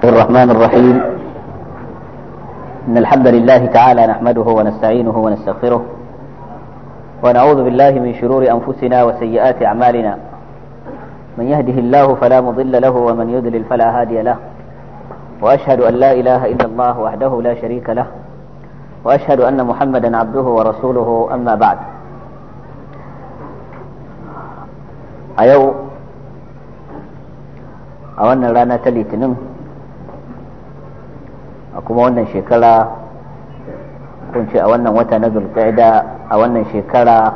الرحمن الرحيم. إن الحمد لله تعالى نحمده ونستعينه ونستغفره ونعوذ بالله من شرور أنفسنا وسيئات أعمالنا. من يهده الله فلا مضل له ومن يضلل فلا هادي له، وأشهد أن لا إله إلا الله وحده لا شريك له، وأشهد أن محمدا عبده ورسوله. أما بعد، a wannan rana ta litinin a kuma wannan shekara kunce a wannan wata na zulqa'ida a wannan shekara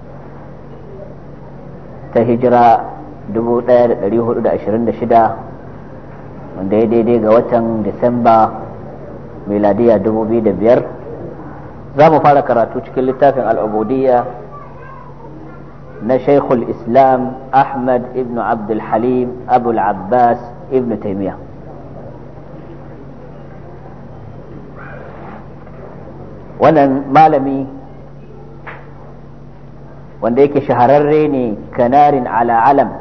ta hijira 1426 wanda ya daidai ga watan Disamba miladiya 2005 za mu fara karatu cikin littafin al'ubudiyya na Shaykhul Islam Ahmad ibn Abdul Halim Abul Abbas ibn Taymiyyah. Wannan malami wanda yake shahararre ne kanarin ala alam,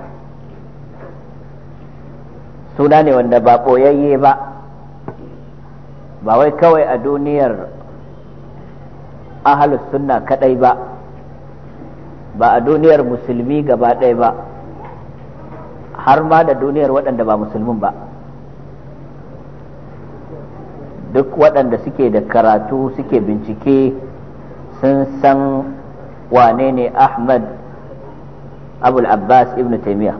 suna ne wanda ba ɓoyayye ba wai kawai a duniyar ahlus sunna kadai ba a duniyar musulmi gaba ɗaya ba, har ma da duniyar waɗanda ba musulmin ba. Duk waɗanda suke da karatu suke bincike sun san wane ne Ahmad Abul Abbas ibn Taymiyyah.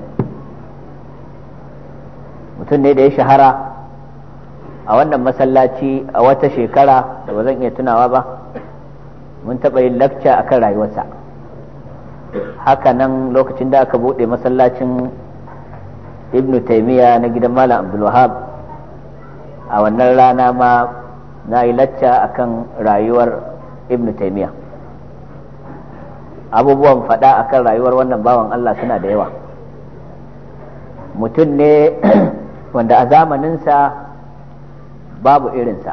Mutum ne da ya shahara a wannan masallaci a wata shekara da ba zan iya tunawa ba, mun taɓa yin lakca akan rayuwarsa. Haka nan lokacin da aka buɗe masallacin Ibn Taymiyyah na gidan Malam Abdul Wahab, a wannan rana ma na yi lacca akan rayuwar Ibn Taymiyyah. Abubuwan faɗa akan rayuwar wannan bawan Allah suna da yawa. Mutum ne wanda a zamaninsa babu irinsa,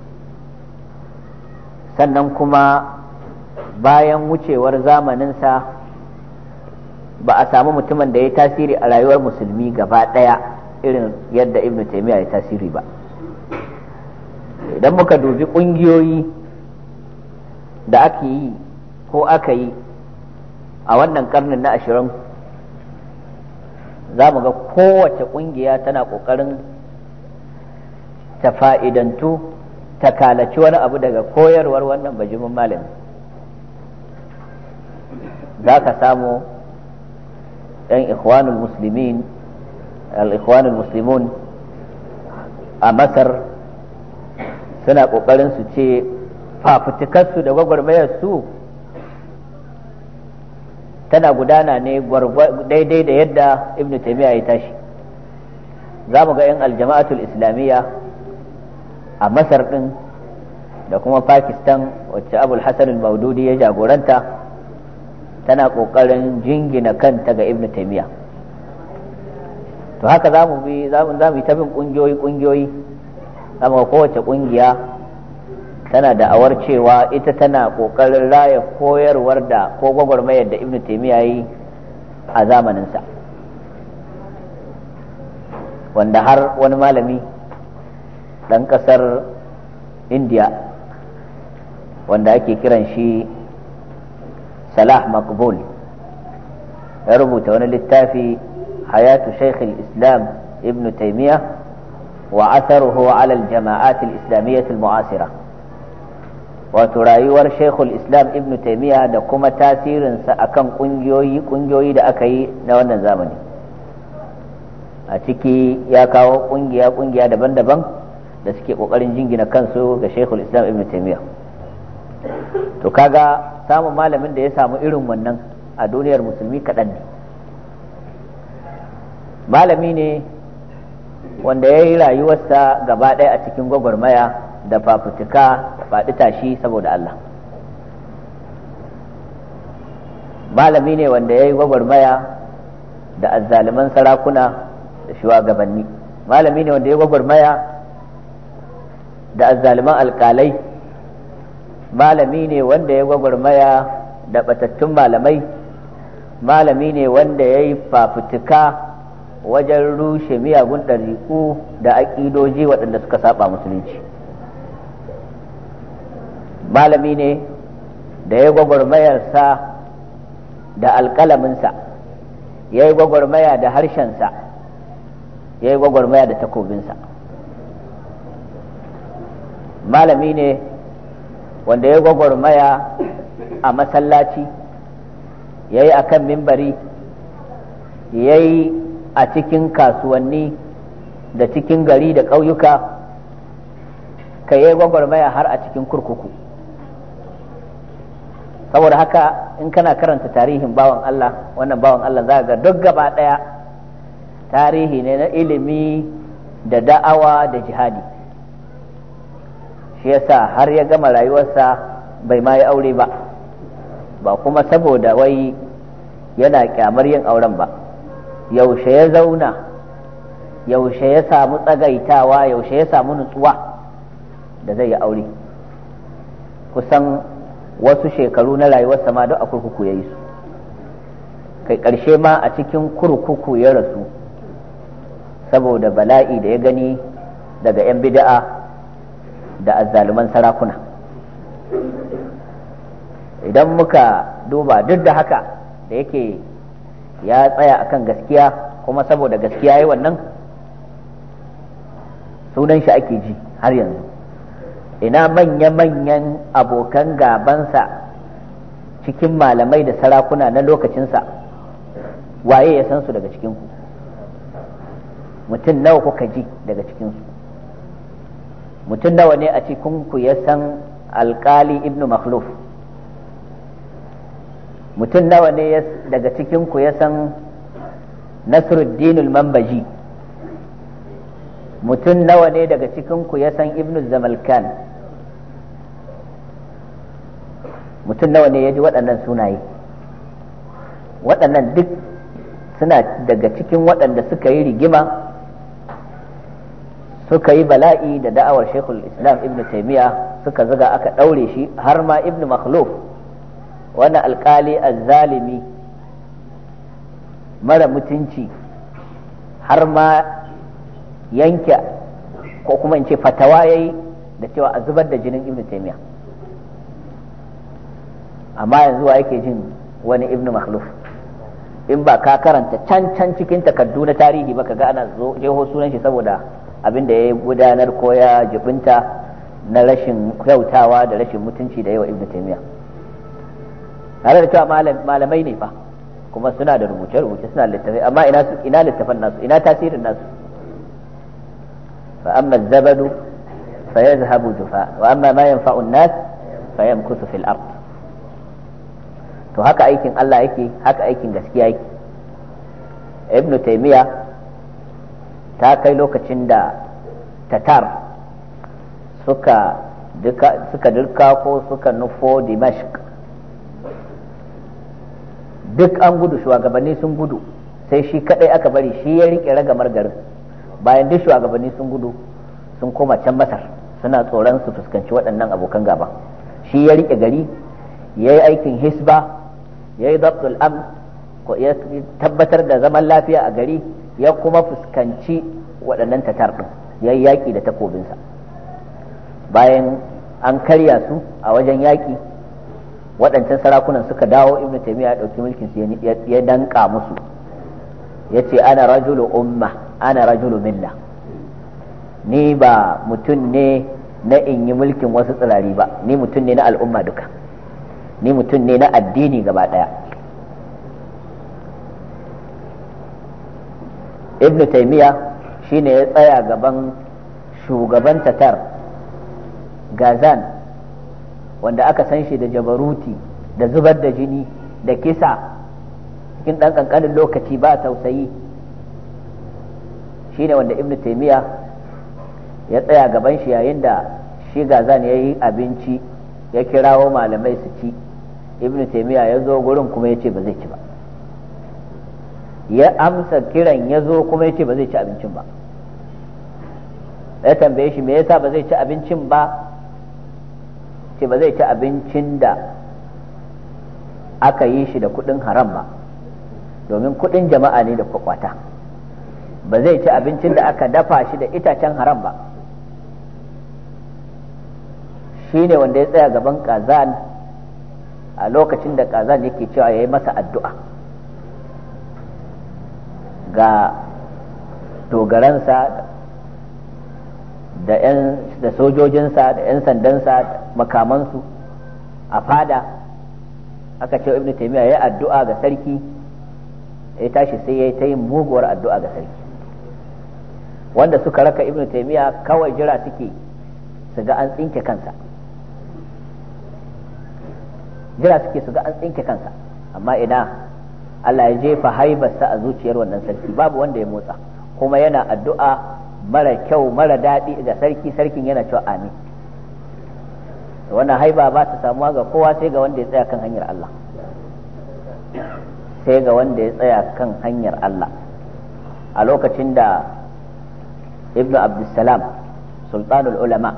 sannan kuma bayan wucewar zamaninsa ba a samu mutumin da ya tasiri a rayuwar musulmi gaba ɗaya irin yadda Ibn Taymiyyah ya tasiri ba. Idan muka dubi ƙungiyoyi da ake yi ko aka yi a wannan karnin na 20, za mu ga kowace ƙungiya tana ƙoƙarin ta fa'idantu ta kalaci wani abu daga koyarwar wannan bajimin malami. Za ka samu ‘yan ikhwanul muslimin al-ikhwanul muslimun a Masar suna ƙoƙarin su ce fafutukarsu da gwagwarmayarsu tana gudana ne daidai da yadda Ibn Taymiyyah ya tashi. Za mu ga ‘yan aljama'atul islamiyya a Masar ɗin da kuma Pakistan wacce Abul Hasan al-Maududi ya jagoranta tana ƙoƙarin jingina kanta ga Ibn Taymiyyah. To haka za mu yi ta bin ƙungiyoyi za mu ga kowace ƙungiya tana da awar cewa ita tana ƙoƙarin raya koyarwar da ko gwagwarmayar da Ibn Taymiyyah yi a zamaninsa, wanda har wani malami ɗan ƙasar Indiya wanda ake kiran shi Salah Maqbul ya rubuta wani littafi Hayatu Shaykh al-Islam Ibn Taymiyyah wa atharuhu ala al-jama'at al-islamiyyah al-mu'asira, wato rayuwar Shaykh al-Islam Ibn Taymiyyah da kuma tasirinsa akan kungiyoyi da aka yi na wannan zamani. A ciki ya kawo kungiya daban-daban da suke kokarin jingina kansu ga Shaykh al-Islam Ibn Taymiyyah. To kaga samun malamin da ya samu irin wannan a duniyar musulmi kaɗan ne. Malami ne wanda ya yi rayuwarsa gaba ɗaya a cikin gwagwarmaya da fafutuka da faɗi tashi saboda Allah. Malami ne wanda ya yi gwagwarmaya da azzaliman sarakuna da shugabanni. Malami ne wanda ya yi gwagwarmaya da azzaliman alƙalai. Malami ne wanda ya gwagwarmaya da batattun malamai. Malami ne wanda ya yi fafutuka wajen rushe miyagun ɗariƙu da aƙidoji waɗanda suka saba musulunci. Malami ne da ya gwagwarmayarsa da alƙalaminsa, ya yi gwagwarmaya da harshensa, ya yi gwagwarmaya da takobinsa. Malami ne wanda ya gwagwarmaya a masallaci, ya yi a kan mimbari, ya yi a cikin kasuwanni da cikin gari da ƙauyuka, ka yi gwagwarmaya har a cikin kurkuku. Saboda haka in kana karanta tarihin bawan Allah, wannan bawan Allah za ga duk gaba ɗaya tarihi ne na ilimi da da'awa da jihadi. Shi yasa har ya gama rayuwarsa bai ma yi aure ba kuma saboda wai yana kyamar yin auren ba. Yaushe ya zauna, yaushe ya samu tsagaitawa, yaushe ya samu nutsuwa da zai yi aure. Kusan wasu shekaru na rayuwarsa ma duk a kurkuku ya yi su, kai ƙarshe ma a cikin kurkuku ya rasu saboda bala'i da ya gani daga 'yan bid'a da azzaluman sarakuna. Idan muka duba, duk da haka da yake ya tsaya akan gaskiya, kuma saboda gaskiya yayi wannan, sunan shi ake ji har yanzu. Ina manya-manyan abokan gabansa cikin malamai da sarakuna na lokacinsa, waye ya san su daga cikinku? Mutum nawa kuka ji daga cikinsu? Mutum nawa ne a cikinku ya san alkali ibnu makhluf? Mutum nawa ne daga cikinku ya san Nasruddin al-Manbaji? Mutum nawa ne daga cikinku ya san Ibn Zamalkan? Mutum nawa ne ya ji waɗannan sunaye? Waɗannan duk suna daga cikin waɗanda suka yi rigima, suka yi bala'i da da'awar Sheikhul Islam Ibn Taymiyyah, suka zaga aka ɗaure shi, har ma Ibn Makhluf, wannan alƙali azzalimi mara mutunci, har ma yanke ko kuma in ce fatawa yayi da cewa a zubar da jinin Ibn Taymiyyah. Amma yanzu wa yake jin wani Ibn Makhluf? In ba ka karanta can cikin takardu na tarihi ba, kaga ana jeho sunan shi saboda abin da ya gudanar ko ya jibinta na rashin kyautawa da rashin mutunci da yawa Ibn Taymiyyah. Tare da cewa malamai ne fa, kuma suna da rubuce-rubuce, suna littafai, amma ina littafan nasu, ina tasirin nasu? fa amma zabadu fa yazhabu jufa wa amma ma yanfa'u an-nas fa yamkusu fil ard. To haka aikin Allah yake, haka aikin gaskiya yake. Ibn Taymiyyah ta kai lokacin da Tatar suka dirka ko suka nufo Dimashq, duk an gudu, shugabanni sun gudu, sai shi kadai aka bari, shi ya rike ragamar garin. Bayan duk shugabanni sun gudu sun koma can Masar, suna tsoron su fuskanci waɗannan abokan gaba. Shi ya rike gari, ya yi aikin hisba, ya yi dabtul am, ya tabbatar da zaman lafiya a gari, ya kuma fuskanci waɗannan tatar ɗin, ya yi yaƙi da takobinsa. Bayan an karya su a wajen yaƙi, waɗancan sarakunan suka dawo, Ibn Taymiyyah ya ɗauki mulkin su ya danka musu, ya ce ana rajulu umma, ana rajulu milla. Ni ba mutum ne na in yi mulkin wasu tsirari ba, ni mutum ne na al'umma duka, ni mutum ne na addini gaba ɗaya. Ibn Taymiyyah shine ya tsaya gaban shugaban Tatar Gazan, wanda aka san shi da jabaruti, da zubar da jini, da kisa cikin ɗan ƙanƙanin lokaci ba tausayi. Shine wanda Ibn Taymiyyah ya tsaya gaban shi yayin da shi Gazan ya yi abinci, ya kirawo malamai su ci. Ibn Taymiyyah ya zo gurin kuma ya ce ba zai ci ba, ya amsa kiran, ya zo kuma ya ce ba zai ci abincin ba. Ya tambaye shi me yasa ba zai ci abincin ba, ce ba zai ci abincin da aka yi shi da kudin haram ba, domin kudin jama'a ne da kwakwata. ba zai ci abincin da aka dafa shi da itacen haram ba. Shi ne wanda ya tsaya gaban Kazan a lokacin da Kazan yake cewa ya yi masa addu'a ga dogaransa da sojojinsa da 'yan sandansa makamansu a fada. Aka ce Ibn Taymiyyah ya yi addu'a ga sarki, ya tashi sai ya yi ta yin muguwar addu'a ga sarki. Wanda suka raka Ibn Taymiyyah kawai jira suke su ga an tsinke kansa, amma ina Allah ya jefa haibarsa a zuciyar wannan sarki, babu wanda ya motsa, kuma yana addu'a mara kyau mara daɗi ga sarkin yana cewa amin. Wannan haiba ba ta samuwa ga kowa sai ga wanda ya tsaya kan hanyar Allah, a lokacin da Ibn Abdussalam sultanul ulama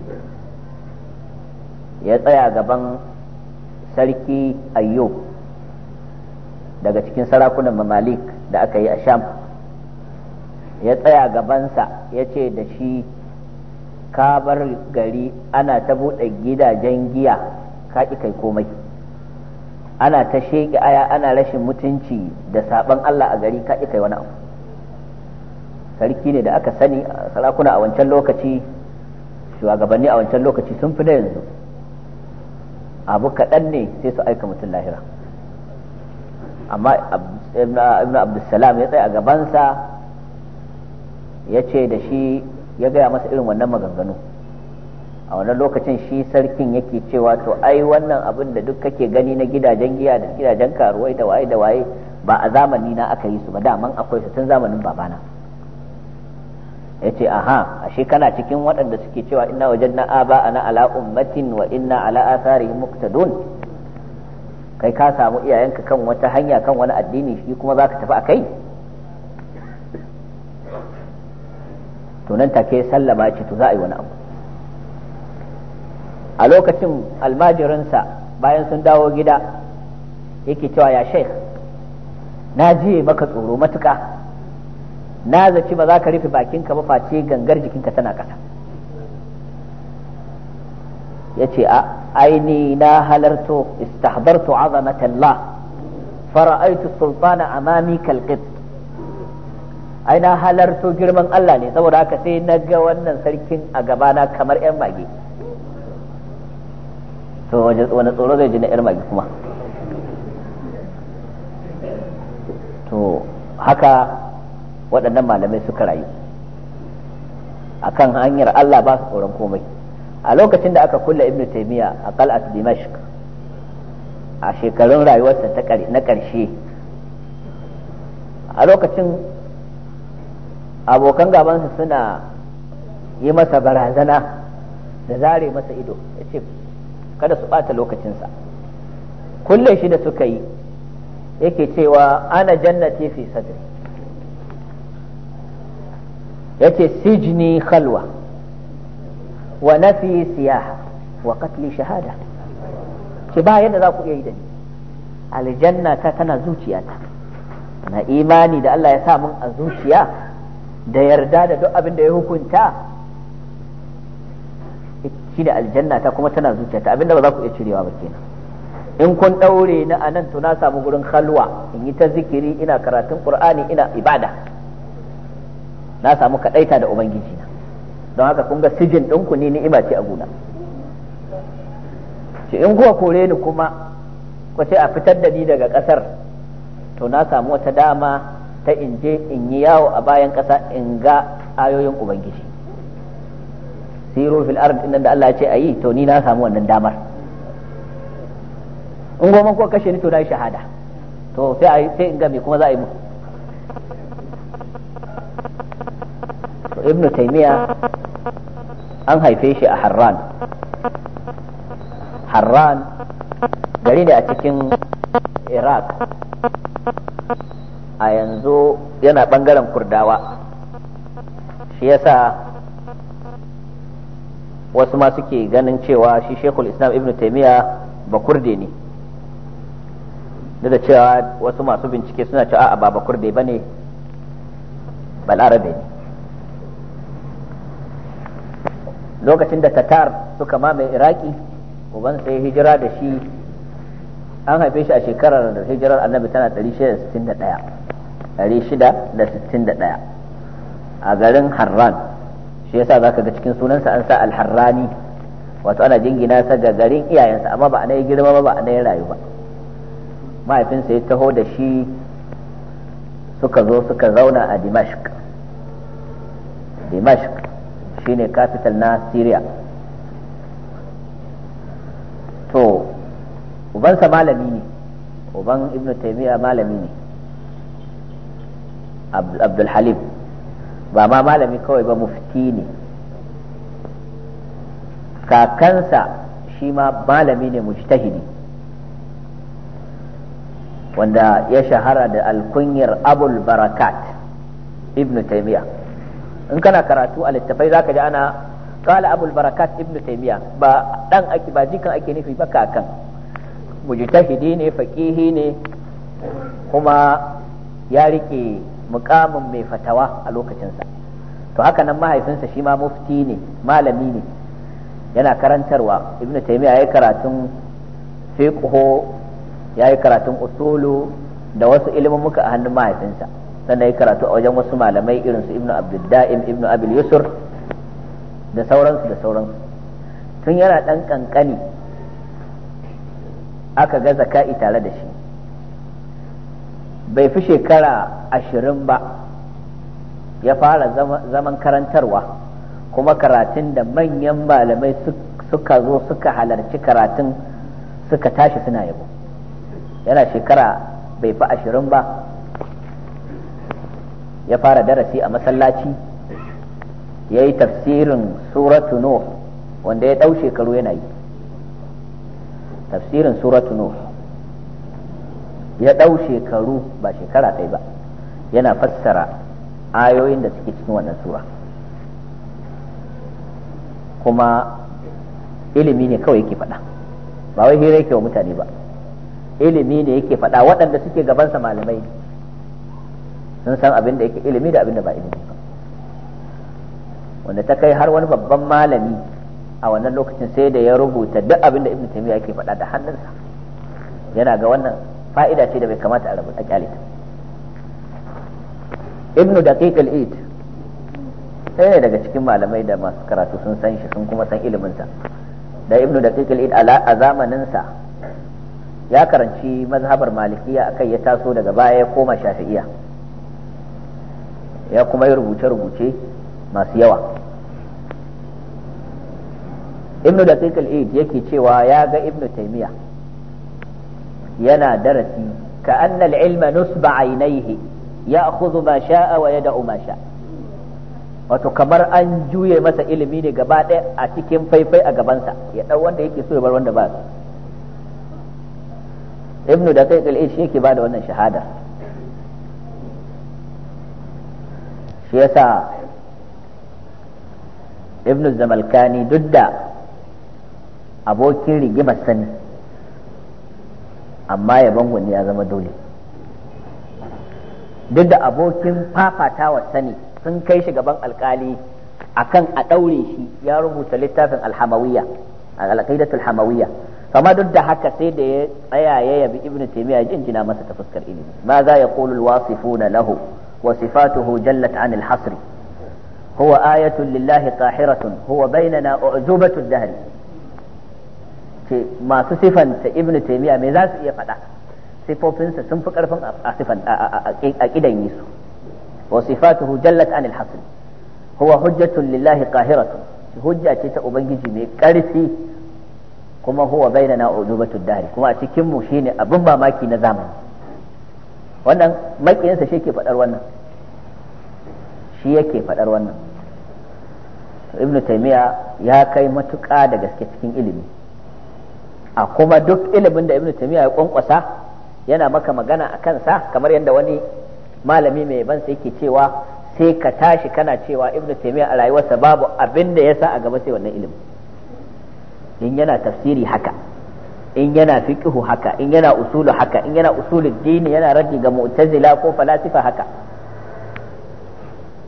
ya tsaya gaban sarki Ayyub daga cikin sarakunan mamalik da aka yi a Sham, ya tsaya gabansa ya ce da shi, ka bar gari ana ta buɗe gidajen giya ka ƙi kai komai, ana ta sheƙi aya ana rashin mutunci da saɓon Allah a gari ka ƙi kai wani abu. Sarki ne da aka sani, sarakuna a wancan lokaci, shugabanni a wancan lokaci sun fi da yanzu, abu kaɗan ne sai su aika mutum lahira. Amma Ibn Abdussalam ya tsaya a gabansa ya ce da shi, ya gaya masa irin wannan maganganu. A wannan lokacin shi sarkin yake cewa, to ai wannan abin da duk kake gani na gidajen giya da gidajen karuwai da waye ba a zamani na aka yi su ba, daman akwai su tun zamanin babana. Ya ce aha, ashe kana cikin waɗanda suke cewa inna wajadna aba'ana ala ummatin wa inna ala atharihim muqtadun. Kai ka samu iyayenka kan wata hanya kan wani addini, shi kuma zaka tafi akai. To nan take sallama ce to za a yi wani abu. A lokacin almajirinsa bayan sun dawo gida yake cewa, ya sheikh, na jiye maka tsoro matuka, na zaci ba za ka rufe bakinka ba face gangar jikinka tana ƙasa. Ya ce aini na halarto istahdartu azamatallah fara'aitu sultana amami kalqit. Ai na halarto girman Allah ne, saboda haka sai na ga wannan sarkin a gabana kamar 'yan mage. To wani tsoro zai ji na 'yar mage kuma? To haka waɗannan malamai suka rayu akan hanyar Allah, ba su tsoron komai. A lokacin da aka kulle Ibn Taymiyyah a qal'at Dimashq a shekarun rayuwarsa na ƙarshe, a lokacin abokan gabansa suna yi masa barazana da zare masa ido, ya ce kada su ɓata lokacinsa. Kulle shi da suka yi yake cewa ana jannati fi sadri, yace sijni khalwa wa nafi siyaha wa qatli shahada. Ce ba yadda za ku iya yi da ni, aljanna ta tana zuciyata, na imani da Allah ya sa mun a zuciya da yarda da duk abin da ya hukunta, shi da aljanna ta kuma tana zuciyata, abinda ba za ku iya cirewa ba kenan. In kun daure na anan to na samu gurin khalwa, in yi ta zikiri, ina karatun Qur'ani, ina ibada, na samu kadaita da ubangiji na. Don haka kun ga sijin ɗinku ne ni'ima ce a gona. Ce in kuwa kore ni kuma ku ce a fitar da ni daga ƙasar, to na samu wata dama ta in je in yi yawo a bayan ƙasa in ga ayoyin ubangiji. Siru fil ard inda Allah ya ce ayi, to ni na samu wannan damar. In goma ko kashe ni to na yi shahada, to sai in ga me kuma za a yi mu. Ibn Taymiyyah an haife shi a Harran. Harran gari ne a cikin Iraq, a yanzu yana bangaren Kurdawa. Shi yasa wasu ma suke ganin cewa shi Sheikhul Islam Ibn Taymiyyah ba Kurde ne, duk da cewa wasu masu bincike suna cewa a ba Kurde bane, balarabe ne. Lokacin da tatar suka mamaye iraki, uban sai hijira da shi, an haife shi a shekarar hijirar annabi tana 661 a garin Harran. Shi yasa zaka ga cikin sunansa an sa al-Harrani, wato ana jingina sa ga garin iyayensa, amma ba a nayi girma ba, ba a nayi rayu ba. Mahaifinsa ya taho da shi, suka zo suka zauna a Dimashq shine capital na Syria. To ubansa malami ne, uban Ibn Taymiyyah malami ne, Abdul Halim, ba ma malami kawai ba, mufti ne. Kakansa shi ma malami ne, mujtahidi, wanda ya shahara da alkunyar Abul Barakat Ibn Taymiyyah. In kana karatu a littafai zaka ji ana qala Abul Barakat Ibn Taymiyyah, ba dan ake, ba jikan ake nufi ba, kakan. Mujtahidi ne, faqihi ne, kuma ya rike mukamin mai fatawa a lokacinsa. To haka nan mahaifinsa shi ma mufti ne, malami ne, yana karantarwa. Ibn Taymiyyah ya karatun fiqh, ya yi karatun usulu da wasu ilimin a hannun mahaifinsa, sannan ya karatu a wajen wasu malamai irin su Ibn Abdul Da'im, Ibn Abil Yusr da sauransu. Tun yana ɗan ƙanƙani aka ga zaka'i tare da shi, bai fi shekara 20 ba ya fara zaman karantarwa, kuma karatun da manyan malamai suka zo suka halarci karatun suka tashi suna yabo. Yana shekara bai fi 20 ba ya fara darasi a masallaci, ya yi tafsirin suratu Nuh, wanda ya ɗau shekaru yana yi. Tafsirin suratu Nuh ya ɗau shekaru, ba shekara ɗaya ba, yana fassara ayoyin da suke cikin wannan sura. Kuma ilimi ne kawai yake faɗa, ba wai hira yake wa mutane ba, ilimi ne yake faɗa. Waɗanda suke gabansa malamai sun san abin da yake ilimi da abin da ba ilimi ba, wanda ta kai har wani babban malami a wannan lokacin sai da ya rubuta duk abin da Ibn Taymiyyah yake faɗa da hannunsa. Yana ga wannan fa'ida ce da bai kamata a rubuta kyale ta. Ibn Daqiq al-Eid sai ne daga cikin malamai da masu karatu sun san shi, sun kuma san iliminsa. Da Ibn Daqiq al-Eid a zamaninsa ya karanci mazhabar malikiya, akai ya taso, daga baya ya koma shafi'iya, ya kuma yi rubuce-rubuce masu yawa. Ibn Daqiq al-Eid yake cewa ya ga Ibn Taymiyyah yana darasi, ka anna al-ilma nusba aynayhi ya'khudhu ma sha'a wa yad'u ma sha'a. Wato kamar an juye masa ilimi ne gaba ɗaya a cikin faifai a gabansa, ya dau wanda yake so ya bar wanda ba su. Ibn Daqiq al-Eid shi yake bada wannan shahada. Shi yasa Ibn Zamalkani, duk da abokin rigimar sani, amma yaban wani ya zama dole. Duk da abokin fafatawa sani sun kai shi gaban alkali akan a ɗaure shi, ya rubuta littafin al-Hamawiyya, al-Aqidatul Hamawiyya, amma duk da haka sai da ya tsaya ya yabi Ibn Taymiyyah, jinjina masa ta fuskar ilimi. Ma za yaqulu al-wasifuna lahu wa sifatuhu jallat 'an al-hasr, huwa ayatun lillahi qahiratun, huwa bainana u'zubatu ad-dahr. Ce masu sifanta Ibn Taymiyyah me za su iya faɗa? Sifofinsa sun fi karfin a sifan a kidan Yesu. Wa sifatuhu jallat 'an al-hasr, huwa hujjatun lillahi qahiratun, hujja ce ta ubangiji mai karfi, kuma huwa bainana udubatu dahr, kuma a cikin mu shine abin mamaki na zamani. Wannan makiyansa shi yake fadar wannan, shi yake fadar wannan. Ibn Taymiyyah ya kai matuƙa da gaske cikin ilimi, a kuma duk ilimin da Ibn Taymiyyah ya kwankwasa yana maka magana a kansa, kamar yadda wani malami mai ban sai yake cewa, sai ka tashi kana cewa Ibn Taymiyyah a rayuwarsa babu abin da ya sa a gaba sai wannan ilimi. In yana tafsiri haka, in yana fiqhu haka, in yana usulu haka, in yana usulul dini, yana raddi ga mu'tazila ko falasifa haka.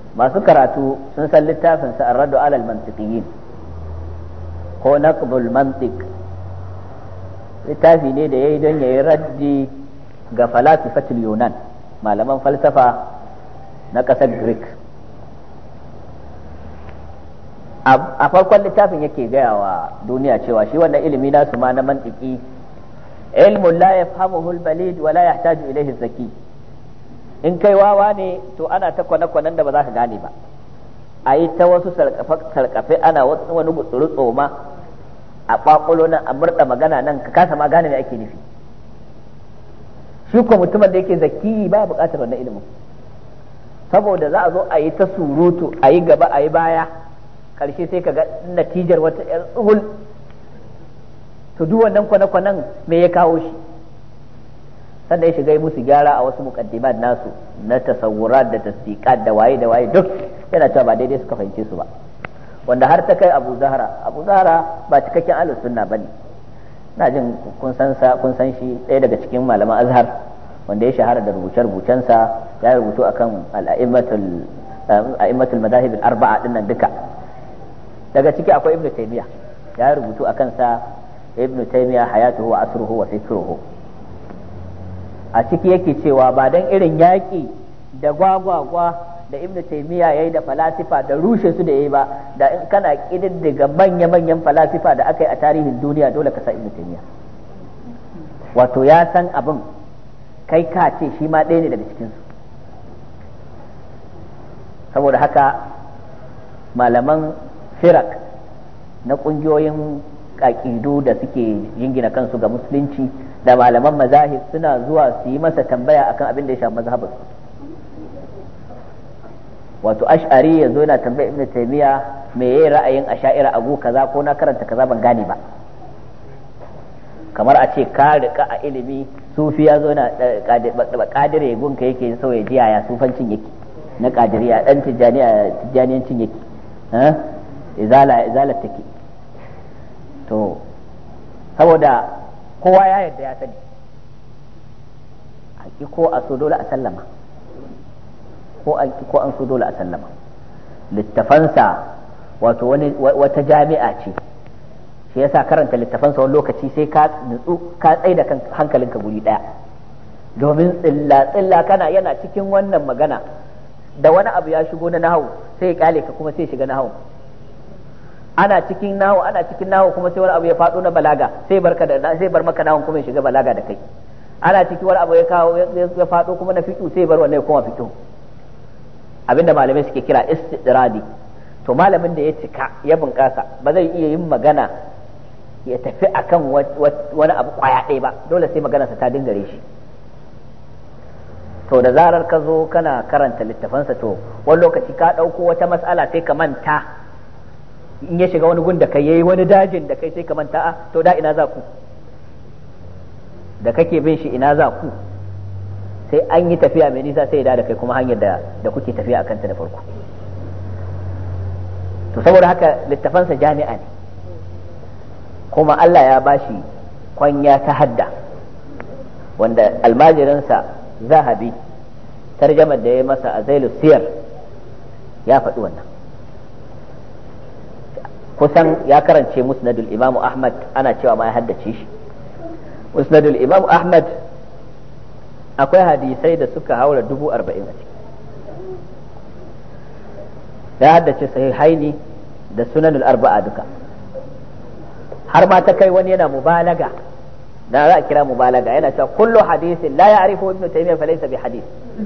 masu karatu sun san littafin sa ar-raddu ala al-mantiqiyin ko naqdul mantiq, littafi ne da yayi don yayi raddi ga falasifatul yunan, malaman falsafa na ƙasar Greek. A farkon littafin yake gaya wa duniya cewa shi wannan ilimi nasu ma na mantiki ilmun la yafhamuhu al-balid wa la yahtaju ilayhi zaki. In kai wawa ne to ana ta kwane-kwanen da ba za ka gane ba, a yi ta wasu sarkafe ana wani gutsuru tsoma a kwakwalo nan a murda magana nan ka kasa ma gane me ake nufi. Shi ko mutumin da yake zaki ba buƙatar wannan ilimin, saboda za a zo a yi ta surutu a yi gaba a yi baya, karshe sai ka ga natijar wata yar tsuhul. To duk wannan kwane-kwanen me ya kawo shi? Sannan ya shiga yi musu gyara a wasu muqaddimat nasu na tasawurat da tasdiqat da waye duk yana cewa ba daidai suka fahimce su ba, wanda har ta kai Abu Zahra ba cikakken ahlus sunna bane. Ina jin kun san shi ɗaya daga cikin malaman Azhar wanda ya shahara da rubuce-rubucensa, ya rubutu akan a'immatul madahib al-arba'a dinnan duka. Daga ciki akwai Ibn Taymiyyah, ya rubutu akan sa Ibn Taymiyyah hayatuhu wa asruhu wa fikruhu. A ciki yake cewa ba dan irin yaƙi da gwagwagwa da Ibn Taymiyyah yayi da falasifa da rushe su da yayi ba, da in kana kididdiga manya-manyan falasifa da aka yi a tarihin duniya dole ka san Ibn Taymiyyah. Wato ya san abin kai ka ce shi ma ɗaya ne daga cikin su. Saboda haka malaman firak na ƙungiyoyin ƙaƙidu da suke jingina kansu ga musulunci da malaman mazahib suna zuwa su yi masa tambaya akan abin da ya shafi mazhabin. Wato ash'ari yazo yana tambaya Ibn Taymiyyah me yayi ra'ayin asha'ira abu kaza, ko na karanta kaza ban gane ba. Kamar a ce ka rika a ilimi sufi yazo yana kadire gunka yake so ya ji yaya sufancin yake na kadiriya, dan tijaniyancin yake izala take. To saboda kowa ya yarda ya sani, haƙi ko a so dole a sallama, ko an so dole a sallama. Littafansa wato wata jami'a ce, shi yasa karanta littafansa wani lokaci sai ka nutsu ka tsai da hankalinka guri daya, domin tsilla kana yana cikin wannan magana da wani abu ya shigo na nahawu sai ya kyale ka kuma sai shiga nahawu. Ana cikin nahawu kuma sai wani abu ya faɗo na balaga sai bar maka nahawun kuma ya shiga balaga da kai. Ana cikin wani abu ya faɗo kuma na fiqh sai bar wannan ya koma fiqh. Abinda malamai suke kira istidradi. To malamin da ya cika ya bunƙasa ba zai iya yin magana ya tafi akan wani abu kwaya ɗaya ba, dole sai maganarsa ta dingare shi. To da zarar ka zo kana karanta littafansa, to wani lokaci ka ɗauko wata mas'ala sai ka manta, in ya shiga wani gun da kai yayi wani dajin da kai sai ka manta, to da ina za ku, da kake bin shi ina za ku, sai an yi tafiya mai nisa sai ya da kai kuma hanyar da kuke tafiya akan ta da farko. To saboda haka littafansa jami'a ne, kuma Allah ya bashi kwanya ta hadda, wanda almajirinsa Zahabi tarjamar da ya masa a Zailus Siyar ya faɗi wannan. Kusan ya karance Musnadul Imam Ahmad, ana cewa ma ya haddace shi. Musnadul Imam Ahmad akwai hadisai da suka haura 40,000 a ciki. Ya haddace Sahihaini da Sunanul Arba'a duka. Har ma ta kai wani yana mubalaga, da za a kira mubalaga, yana cewa kullu hadisin la ya'rifu Ibn Taymiyyah fa laysa bi hadith.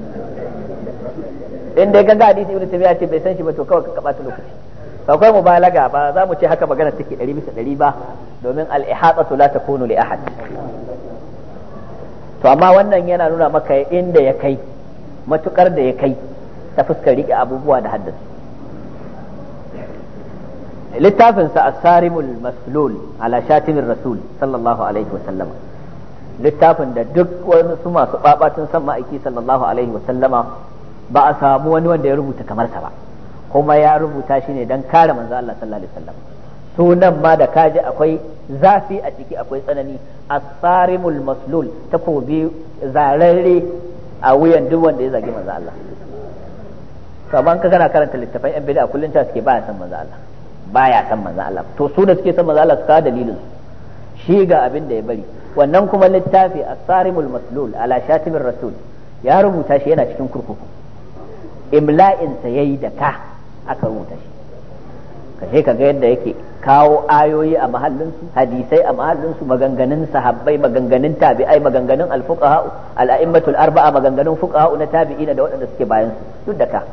In dai ga hadisi Ibn Taymiyyah ce bai san shi ba, to kawai ka kaba ta lokaci. Akwai mubalaga, ba za mu ce haka magana take 100% ba, domin al-ihatatu la takunu li ahad. To amma wannan yana nuna maka inda ya kai, matukar da ya kai ta fuskar rike abubuwa da haddasa. Littafinsa as-sarimul maslul ala shatimin rasul sallallahu alaihi wasallam, littafin da duk wasu masu babatun san ma'aiki sallallahu alaihi wasallama ba a samu wani wanda ya rubuta kamar sa ba, kuma ya rubuta shi ne don kare manzo Allah sallallahu alaihi wasallam. Sunan ma da kaji akwai zafi a ciki, akwai tsanani. As-sarimul maslul, takobi zararre a wuyan duk wanda ya zagi manzo Allah. to amma ka kana karanta littafan yan bid'a kullun ta suke baya san manzo Allah baya san manzo Allah to su da suke san manzo Allah su ka dalilin shi ga abin da ya bari. Wannan kuma littafi as-sarimul maslul ala shatimir rasul ya rubuta shi yana cikin kurkuku, imla'in sa yayi da ka aka rubuta shi. Kaje ka ga yadda yake kawo ayoyi a mahallinsu, hadisai a mahallinsu, maganganun sahabbai, maganganun tabi'ai, maganganun al-fuqaha, al-a'immatul arba'a, maganganun fuqaha na tabi'ina da waɗanda suke bayan su duk da ka.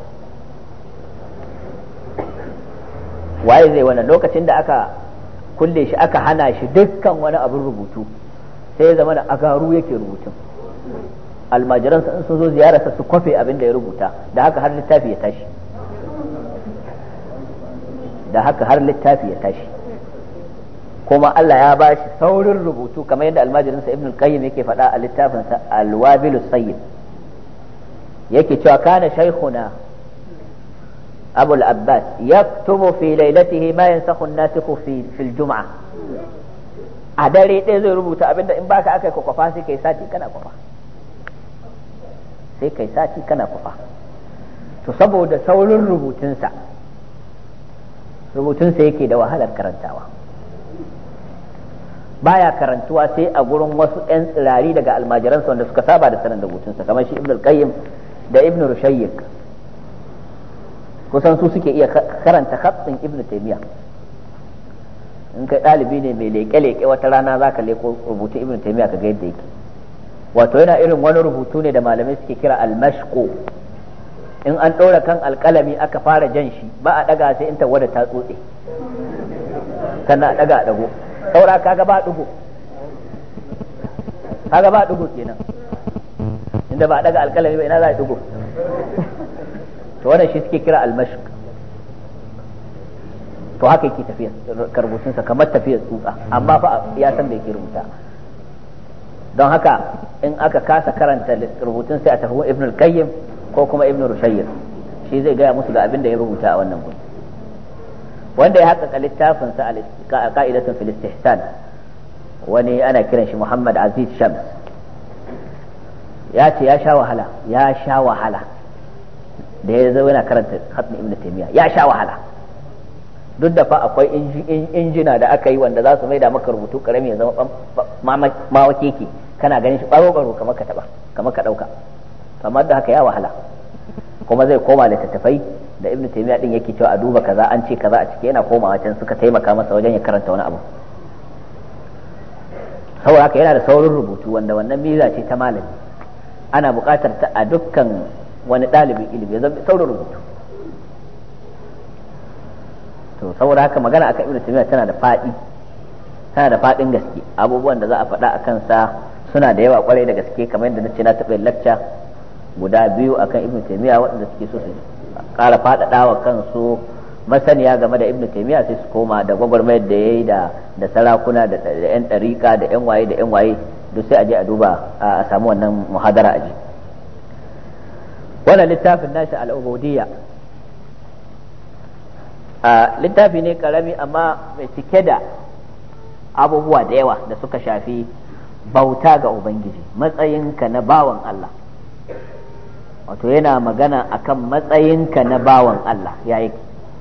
Waye zai wannan lokacin da aka kulle shi aka hana shi dukkan wani abin rubutu sai ya zama da agaru yake rubutun. Almajiransa in sun zo ziyararsa su kwafe abin da ya rubuta, da haka har littafi ya tashi. Da haka har littafi ya tashi kuma Allah ya ba shi saurin rubutu kamar yadda almajirinsa Ibn al-Qayyim yake faɗa a littafinsa Al-Wabil Sayyid yake cewa kana shaykhuna Abu al-Abbas yaktubu fi laylatihi ma yansakhu an-nasikhu fi al-jum'ah. A dare ɗaya zai rubuta abinda in baka aka ka kwafa sai kai sati kana kwafa to saboda saurin rubutunsa yake da wahalar karantawa, baya karantuwa sai a gurin wasu 'yan tsirari daga almajiransa wanda suka saba da sanin rubutunsa kamar shi Ibn al-Qayyim da Ibn Rushayyik. Kusan su suke iya karanta khatsin Ibn Taymiyyah. In kai ɗalibi ne mai leƙe-leƙe wata rana zaka leko rubutu Ibn Taymiyyah ka ga yadda yake. Wato yana irin wani rubutu ne da malamai suke kira al-mashqu. In an ɗora kan alƙalami aka fara jan shi ba a ɗaga sai in tawada ta tsotse sannan a ɗaga a ɗago saura kaga ba ɗugo kenan inda ba a ɗaga alƙalami ba ina za a ɗugo. To wannan shi suke kira almashq. To haka yake tafiya karbutunsa kamar tafiyar tsutsa amma fa ya san me yake rubuta. Don haka in aka kasa karanta rubutun sai a tafi Ibn al-Qayyim ko kuma Ibn Rushayyir, shi zai gaya musu ga abin da ya rubuta a wannan gudu. Wanda ya haƙaƙa littafin sa Qa'idatun fil Istihsan, wani ana kiran shi Muhammad Aziz Shams, ya ce ya sha wahala da ya zo yana karanta khatmi Ibn Taymiyyah, ya sha wahala. Duk da fa akwai injina da aka yi wanda za su maida maka rubutu karami ya zama mawakeke, kana ganin shi baro-baro kamar ka taba kamar ka dauka, kamar da haka ya wahala. Kuma zai koma littattafai da Ibn Taymiyyah din yake cewa a duba kaza an ce kaza a ciki, yana komawa can suka taimaka masa wajen ya karanta wani abu. Saboda haka yana da saurin rubutu wanda wannan miza ce ta malami, ana buƙatar ta a dukkan wani ɗalibin ilimi ya zama saurin rubutu. To saboda haka magana akan Ibn Taymiyyah tana da faɗin gaske. Abubuwan da za a faɗa a kansa suna da yawa kwarai da gaske, kamar yadda nace na taɓa yin lacca guda biyu akan Ibn Taymiyyah waɗanda suke so su ƙara faɗaɗawa kansu masaniya game da Ibn Taymiyyah sai su koma da gwagwarmayar da yayi da sarakuna da yan ɗariƙa da yan waye duk sai a je a duba a samu wannan muhadara aji. Wannan littafin nashi al-Ubudiyya littafi ne karami amma mai cike da abubuwa da yawa da suka shafi bauta ga Ubangiji, matsayinka na bawan Allah. Wato yana magana akan matsayinka na bawan Allah ya yake.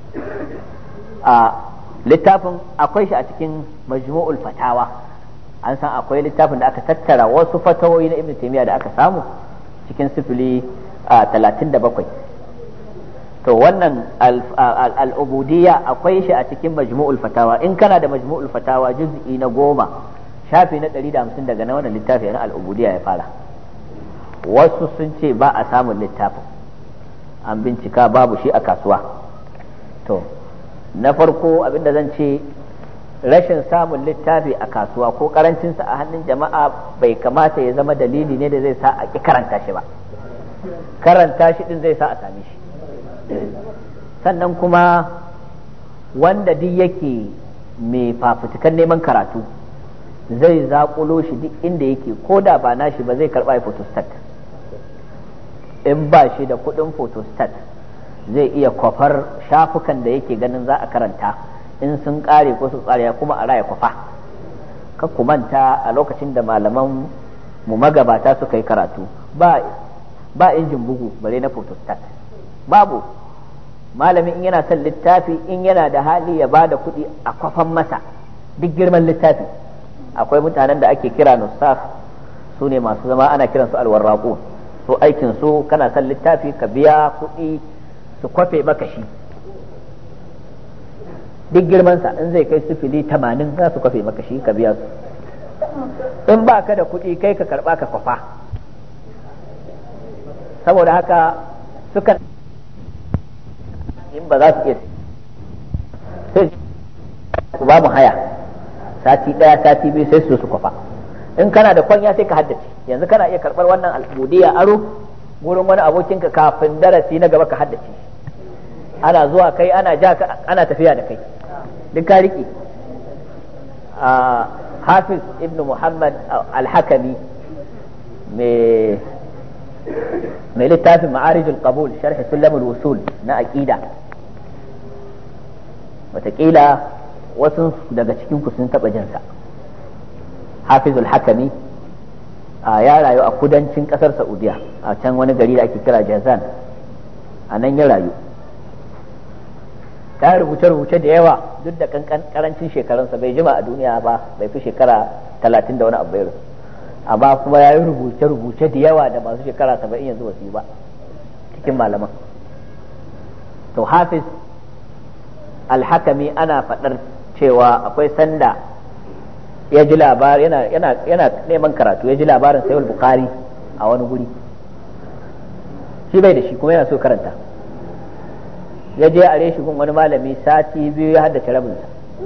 Littafin akwai shi a cikin Majmu'ul Fatawa. An san akwai littafin da aka tattara wasu fatawoyi na Ibn Taymiyyah da aka samu cikin 37. To wannan al-Ubudiyya akwai shi a cikin Majmu'ul Fatawa. In kana da Majmu'ul Fatawa juz'i na 10 shafi na 150 daga na wannan littafi na al-Ubudiyya ya fara. Wasu sun ce ba a samun littafin, an bincika babu shi a kasuwa. To na farko abinda zan ce, rashin samun littafi a kasuwa ko karancinsa a hannun jama'a bai kamata ya zama dalili ne da zai sa a ƙi karanta shi ba. Karanta shi din zai sa a same shi. Sannan kuma wanda duk yake mai fafutukan neman karatu zai zaƙulo shi duk inda yake, ko da ba nashi ba zai karɓa ya photostat. In ba shi da kuɗin photostat zai iya kwafar shafukan da yake ganin za a karanta, in sun ƙare ko su ƙare kuma a raya kwafa. Ka ku manta a lokacin da malaman mu magabata suka yi karatu ba injin bugu bare na photostat, babu malamin in yana son littafi in yana da hali ya bada kuɗi a kwafan masa duk girman littafi. Akwai mutanen da ake kira nusakh, su ne masu zama ana kiransu alwarraqun. So aikin su kana son littafi ka biya kuɗi su kwafe maka shi duk girmansa, in zai kai sifili 80 za su kwafe maka shi ka biya su. In ba ka da kuɗi kai ka karɓa ka kwafa. Saboda haka sukan in ba za su iya sai ku ba mu haya sati ɗaya sati biyu sai su kwafa. In kana da kwanya sai ka haddace. Yanzu kana iya karɓar wannan al'ubudiyya aro gurin wani abokinka kafin darasi na gaba ka haddace. Ana zuwa kai ana ja ana tafiya da kai duk ka riƙe. Hafiz ibn Muhammad al-Hakami mai littafin Ma'arijul Qabul sharh Sulamul Wusul na aqida, wataƙila wasu daga cikin ku sun taɓa jinsa. Hafizul Hakami ya rayu a kudancin ƙasar Saudiya, a can wani gari da ake kira Jazan, a nan ya rayu. Ta rubuce-rubuce da yawa duk da karancin shekarunsa, bai jima a duniya ba, bai fi shekara 30 da wani abu bai, amma kuma ya yi rubuce-rubuce da yawa da masu shekara 70 yanzu ba su yi ba cikin malaman. To Hafiz Al-Hakami ana faɗar cewa akwai sanda ya ji labarin yana neman karatu, ya ji labarin Sahih Bukhari a wani guri, shi bai da shi kuma yana so karanta. Ya je a reshi gun wani malami sati biyu ya haddace rabinsa,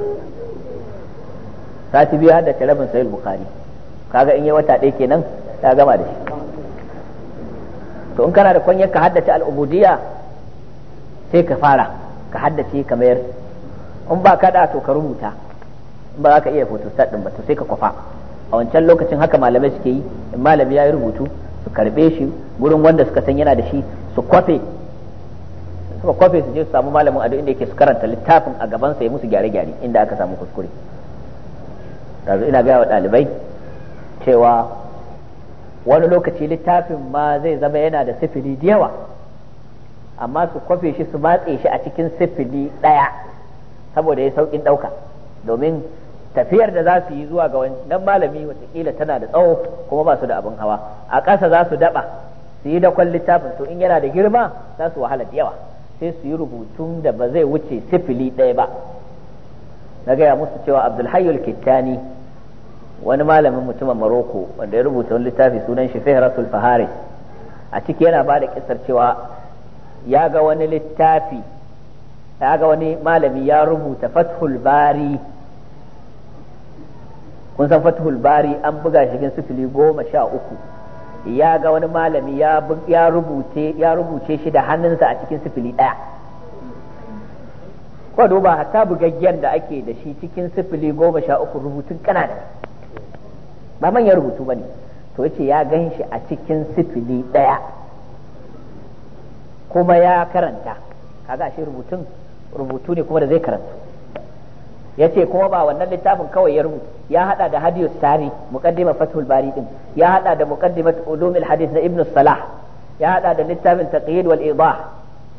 sati biyu ya haddace rabin Sahih Bukhari. Kaga in yi wata ɗaya kenan ta gama da shi. To in kana da kwanyar ka haddace al'ubudiyya sai ka fara ka haddace ka mayar, in ba ka da to ka rubuta, in ba za ka iya photostat din ba to sai ka kwafa. A wancan lokacin haka malamai suke yi, in malami ya yi rubutu su karbe shi gurin wanda suka san yana da shi, su kwafe su je su samu malamin a duk inda yake su karanta littafin a gaban sa ya musu gyare-gyare inda aka samu kuskure. Yanzu ina gaya wa ɗalibai cewa wani lokaci littafin ma zai zama yana da sifili da yawa, amma su kwafe shi su matse shi a cikin sifili ɗaya saboda ya saukin ɗauka, domin tafiyar da za su yi zuwa ga wannan malami watakila tana da tsawo kuma ba su da abin hawa, a ƙasa za su daɓa su yi dakon littafin, to in yana da girma za su wahala da yawa, sai su yi rubutun da ba zai wuce sifili ɗaya ba. Na gaya musu cewa Abdulhayyul Kittani, wani malamin mutumin Maroko wanda ya rubuta wani littafi sunan shi Fihratul Faharis, a ciki yana ba da kisar cewa ya ga wani littafi, ya ga wani malami ya rubuta Fathul Bari. Kun san Fathul Bari an buga shi cikin sifili 13. Ya ga wani malami ya rubuce shi da hannunsa a cikin sifili ɗaya. Ko duba hatta bugaggen da ake da shi cikin sifili 13 rubutun kanana, ba manyan rubutu bane. To yace ya gan shi a cikin sifili ɗaya kuma ya karanta, kaga shi rubutu ne kuma da zai karanta. Yace kuma ba wannan littafin kawai ya rubuta, ya hada da Hadiyus Sari, muqaddima Fathul Bari din, ya hada da muqaddimat Ulumul Hadith na Ibn Salah, ya hada da littafin Taqyid wal Idah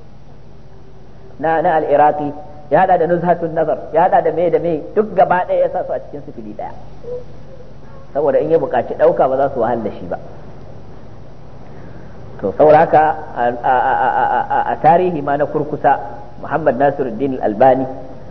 na al-Iraqi, ya hada da Nuzhatun Nazar, ya hada da me duk gaba ɗaya ya sa su a cikin sifili ɗaya, saboda in ya buƙaci ɗauka ba za su wahala da shi ba. To saboda haka a tarihi ma na kurkusa, Muhammad Nasiruddin Al-Albani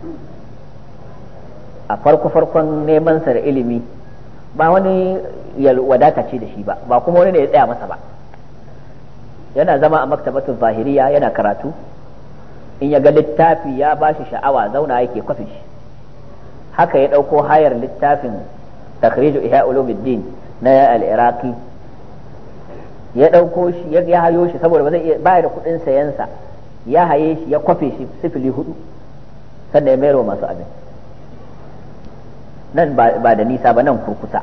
a farkon neman sa da ilimi ba wani ya wadata ce da shi ba kuma wani ne ya tsaya masa ba. Yana zama a maktabatul zahiriya yana karatu, in ya ga littafi ya bashi sha'awa zauna yake kwafe shi. Haka ya ɗauko hayar littafin takhrij ihya ulumuddin na al-Iraqi, ya ɗauko shi ya hayo shi saboda ba zai iya bayar da kuɗin sayansa, ya haye shi ya kwafe shi sifili 4 sannan ya mayar wa masu abin. Nan ba da nisa ba, nan kurkusa.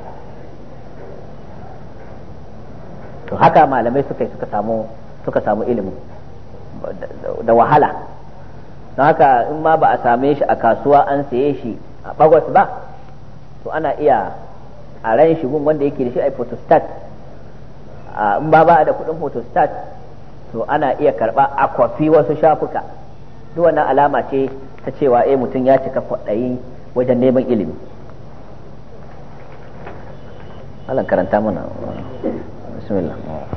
To haka malamai suka samu ilimi da wahala. Don haka in ma ba a same shi a kasuwa an saye shi a bagwas ba, to ana iya a ran shi gun wanda yake da shi a photostat. In ba da kudin photostat, to ana iya karba a kwafi wasu shafuka duk wannan alama ce ta cewa mutum ya cika kwaɗayi wajen neman ilimi. Allah karanta mana bismillah.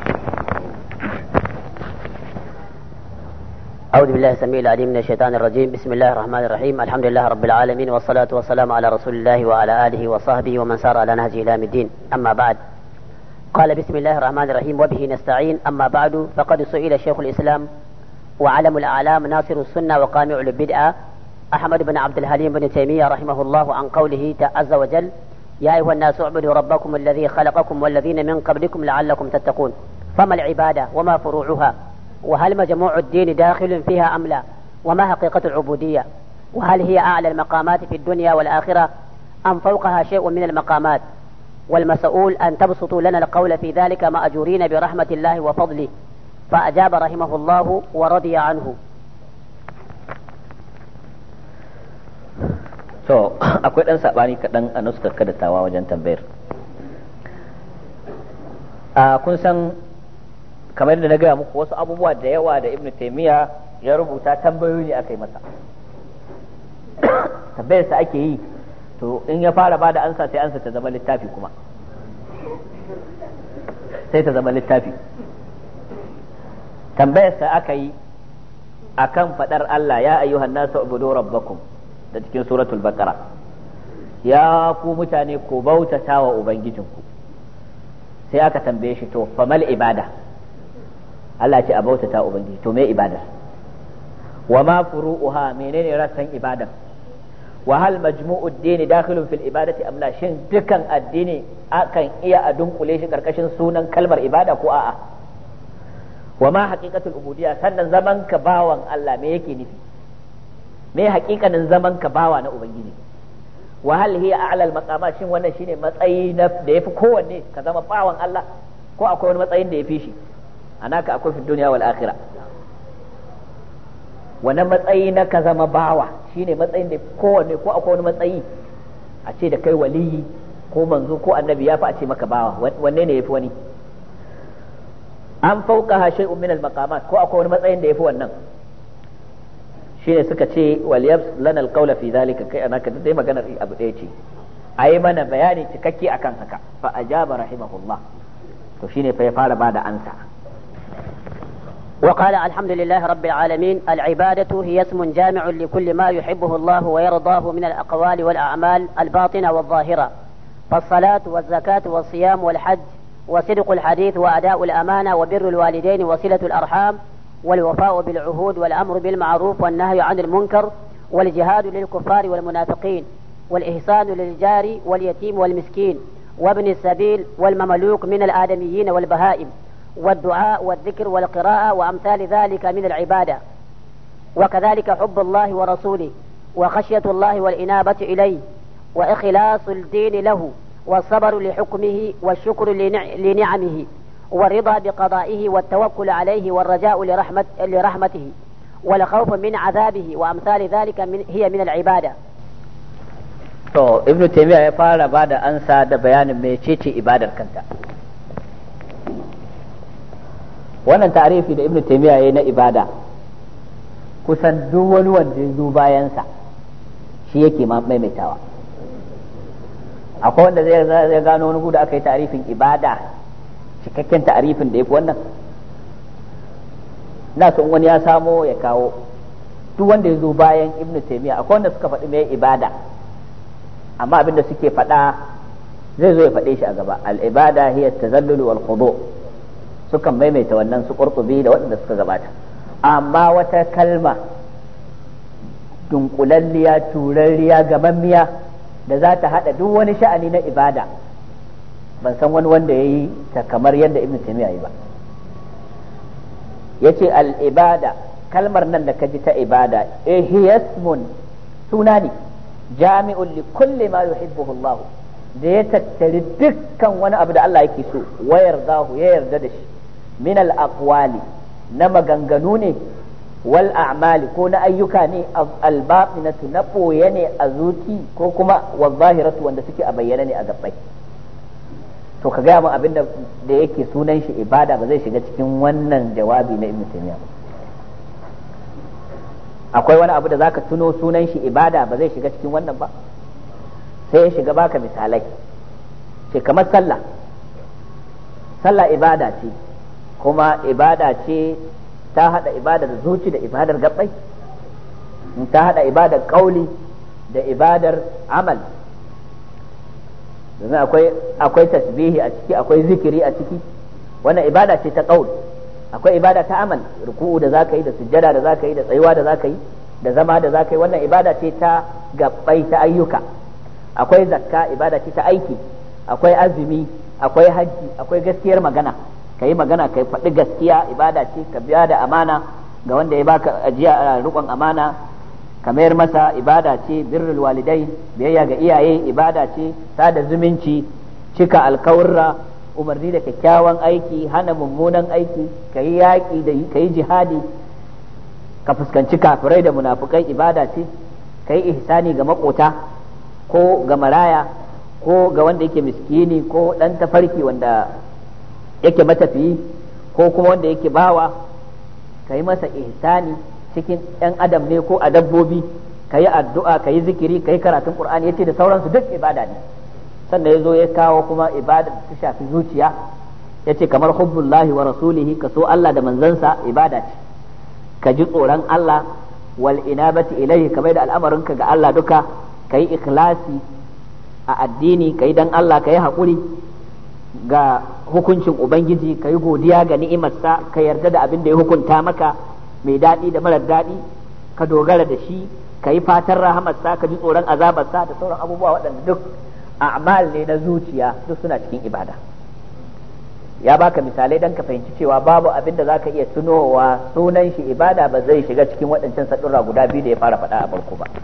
أعوذ بالله السميع العليم من الشيطان الرجيم. بسم الله الرحمن الرحيم. الحمد لله رب العالمين والصلاة والسلام على رسول الله وعلى آله وصحبه ومن سار على نهجه إلى يوم الدين. أما بعد، قال بسم الله الرحمن الرحيم وبه نستعين. أما بعد، فقد سئل شيخ الإسلام وعلم الأعلام ناصر السنة وقامع البدعة أحمد بن عبد الحليم بن تيمية رحمه الله عن قوله عز وجل: يا أيها الناس اعبدوا ربكم الذي خلقكم والذين من قبلكم لعلكم تتقون. فما العبادة وما فروعها؟ وهل مجموع الدين داخل فيها أم لا؟ وما حقيقة العبودية؟ وهل هي أعلى المقامات في الدنيا والآخرة أم فوقها شيء من المقامات؟ والمسؤول أن تبسطوا لنا القول في ذلك مأجورين برحمة الله وفضله. فأجاب رحمه الله ورضي عنه. akwai ɗan saɓani kaɗan a nuskar kadatawa wajen tambayar. Kun san kamar da na gaya muku wasu abubuwa da yawa da Ibn Taymiyyah ya rubuta tambayoyi aka yi masa. Tambayar sa ake yi, to in ya fara bada ansa sai ansa ta zama littafi kuma. Sai ta zama littafi. Tambayar sa aka yi akan fadar Allah, ya ayyuhan nasu ubudu rabbakum, da cikin suratul baqara. Ya ku mutane ku bautata wa ubangijinku. Sai aka tambaye shi, to famal ibada? Allah ce a bautata ubangiji, to me ibada? wa ma furu'uha, menene rassan ibadan? wa hal majmu'ud dini dakhilun fil ibadati am la, shin dukan addini akan iya a dunkule shi karkashin sunan kalmar ibada ko a'a? wa ma haqiqatul ubudiyya, sannan zaman ka bawan Allah me yake nufi? me haƙiƙanin zaman ka bawa na ubangiji? wa hal hiya a'la al maqamat, shin wannan shine matsayi da yafi kowanne ka zama bawan Allah, ko akwai wani matsayin da yafi shi? anaka akwai fi dunya wal akhirah. wannan matsayi na ka zama bawa shine matsayin da kowanne, ko akwai wani matsayi a ce da kai waliyi ko manzo ko annabi ya fi a ce maka bawa? wanne ne yafi wani? an fauqaha shay'un min al maqamat, ko akwai wani matsayin da yafi wannan? shine suka ce wal yabs lana al qawla fi dhalika, kai anaka dai maganar abu ɗaya ce, ayi mana bayani cikakke akan haka. fa ajaba rahimahullah, to shine fa ya fara bada ansa. وقال: الحمد لله رب العالمين. العبادة هي اسم جامع لكل ما يحبه الله ويرضاه من الأقوال والأعمال الباطنة والظاهرة، فالصلاة والزكاة والصيام والحج وصدق الحديث وأداء الأمانة وبر الوالدين وصلة الأرحام والوفاء بالعهود والأمر بالمعروف والنهي عن المنكر والجهاد للكفار والمنافقين والإحسان للجار واليتيم والمسكين وابن السبيل والمملوك من الآدميين والبهائم والدعاء والذكر والقراءة وأمثال ذلك من العبادة. وكذلك حب الله ورسوله وخشية الله والإنابة إليه وإخلاص الدين له والصبر لحكمه والشكر لنعمه والرضا بقضائه والتوكل عليه والرجاء لرحمته والخوف من عذابه وأمثال ذلك هي من العبادة. ابن تيمية ya fara bada ansa da bayanin mecece ibadar kanta. wannan ta'arifi da Ibn Taymiyyah yayi na ibada kusan duk wani wanda ya zo bayansa shi yake maimaitawa. akwai wanda zai gano wani guda aka yi ta'arifin ibada cikakken ta'arifin da yafi wannan? na son wani ya samo ya kawo. duk wanda ya zo bayan Ibn Taymiyyah akwai wanda suka faɗi mai ibada, amma abinda suke faɗa zai zo ya faɗe shi a gaba. al-ibada hiya at-tazallul wal khudu', sukan maimaita wannan su Qurtubi da waɗanda suka gabata. amma wata kalma dunkulalliya turarriya gamammiya da za ta hada duk wani sha'ani na ibada, ban san wani wanda ya yi ta kamar yadda Ibn Taymiyyah yi ba. yace al-ibada, kalmar nan da ka ji ta ibada, hiyasmun, suna ne jami'un li kulli ma yuhibbuhu Allah, da ya tattari dukkan wani abu da Allah yake so, wa yardahu, ya yarda da shi, min al-aqwali, na maganganu ne, wal a'mali, ko na ayyuka ne, al-batinatu, na boye ne a zuci, ko kuma wal zahiratu, wanda suke a bayyana ne a gabbai. to ka gaya min abin da yake sunan shi ibada ba zai shiga cikin wannan jawabi na Ibn Taymiyyah. akwai wani abu da zaka tuno sunan shi ibada ba zai shiga cikin wannan ba? sai ya shiga baka misalai, ce kamar sallah ibada ce, kuma ibada ce ta hada ibadar zuci da ibadar gabbai, ta hada ibadar kauli da ibadar amal. domin akwai tasbihi a ciki, akwai zikiri a ciki, wannan ibada ce ta kauli. akwai ibada ta amal, ruku'u da zaka yi, da sujjada da zaka yi, da tsayuwa da zaka yi, da zama da zaka yi, wannan ibada ce ta gabbai, ta ayyuka. akwai zakka, ibada ce ta aiki. akwai azumi, akwai hajji, akwai gaskiyar magana, ka yi magana ka faɗi gaskiya, ibada ce. ka biya da amana ga wanda ya baka ajiya a riƙon amana, ka mayar masa, ibada ce. birrul walidai, biyayya ga iyaye, ibada ce. sada zumunci, cika alkawurra, umarni da kyakkyawan aiki, hana mummunan aiki, ka yi yaƙi da ka yi jihadi, ka fuskanci kafirai da munafukai, ibada ce. ka yi ihsani ga makota ko ga maraya ko ga wanda yake miskini ko dan tafarki wanda yake matafiyi ko kuma wanda yake bawa, ka yi masa ihsani cikin ɗan adam ne ko a dabbobi, ka yi addu'a, ka yi zikiri, ka yi karatun Qur'ani, yace da sauransu duk ibada ne. sannan ya zo ya kawo kuma ibada da ta shafi zuciya, yace kamar hubbullahi wa rasulihi, ka so Allah da manzansa, ibada ce. ka ji tsoron Allah, wal inabati ilayhi, kamar da al'amarinka ga Allah duka, ka yi ikhlasi a addini, ka yi dan Allah, ka yi haƙuri ga hukuncin Ubangiji, ka yi godiya ga ni'imarsa, ka yarda da abin da ya hukunta maka mai daɗi da marar daɗi, ka dogara da shi, ka yi fatan rahamarsa, ka ji tsoron azabarsa, da sauran abubuwa waɗanda duk a'mal ne na zuciya, duk suna cikin ibada. ya baka misalai dan ka fahimci cewa babu abin da zaka iya tunowa sunan shi ibada ba zai shiga cikin waɗancan sadurra guda biyu da ya fara faɗa a farko ba.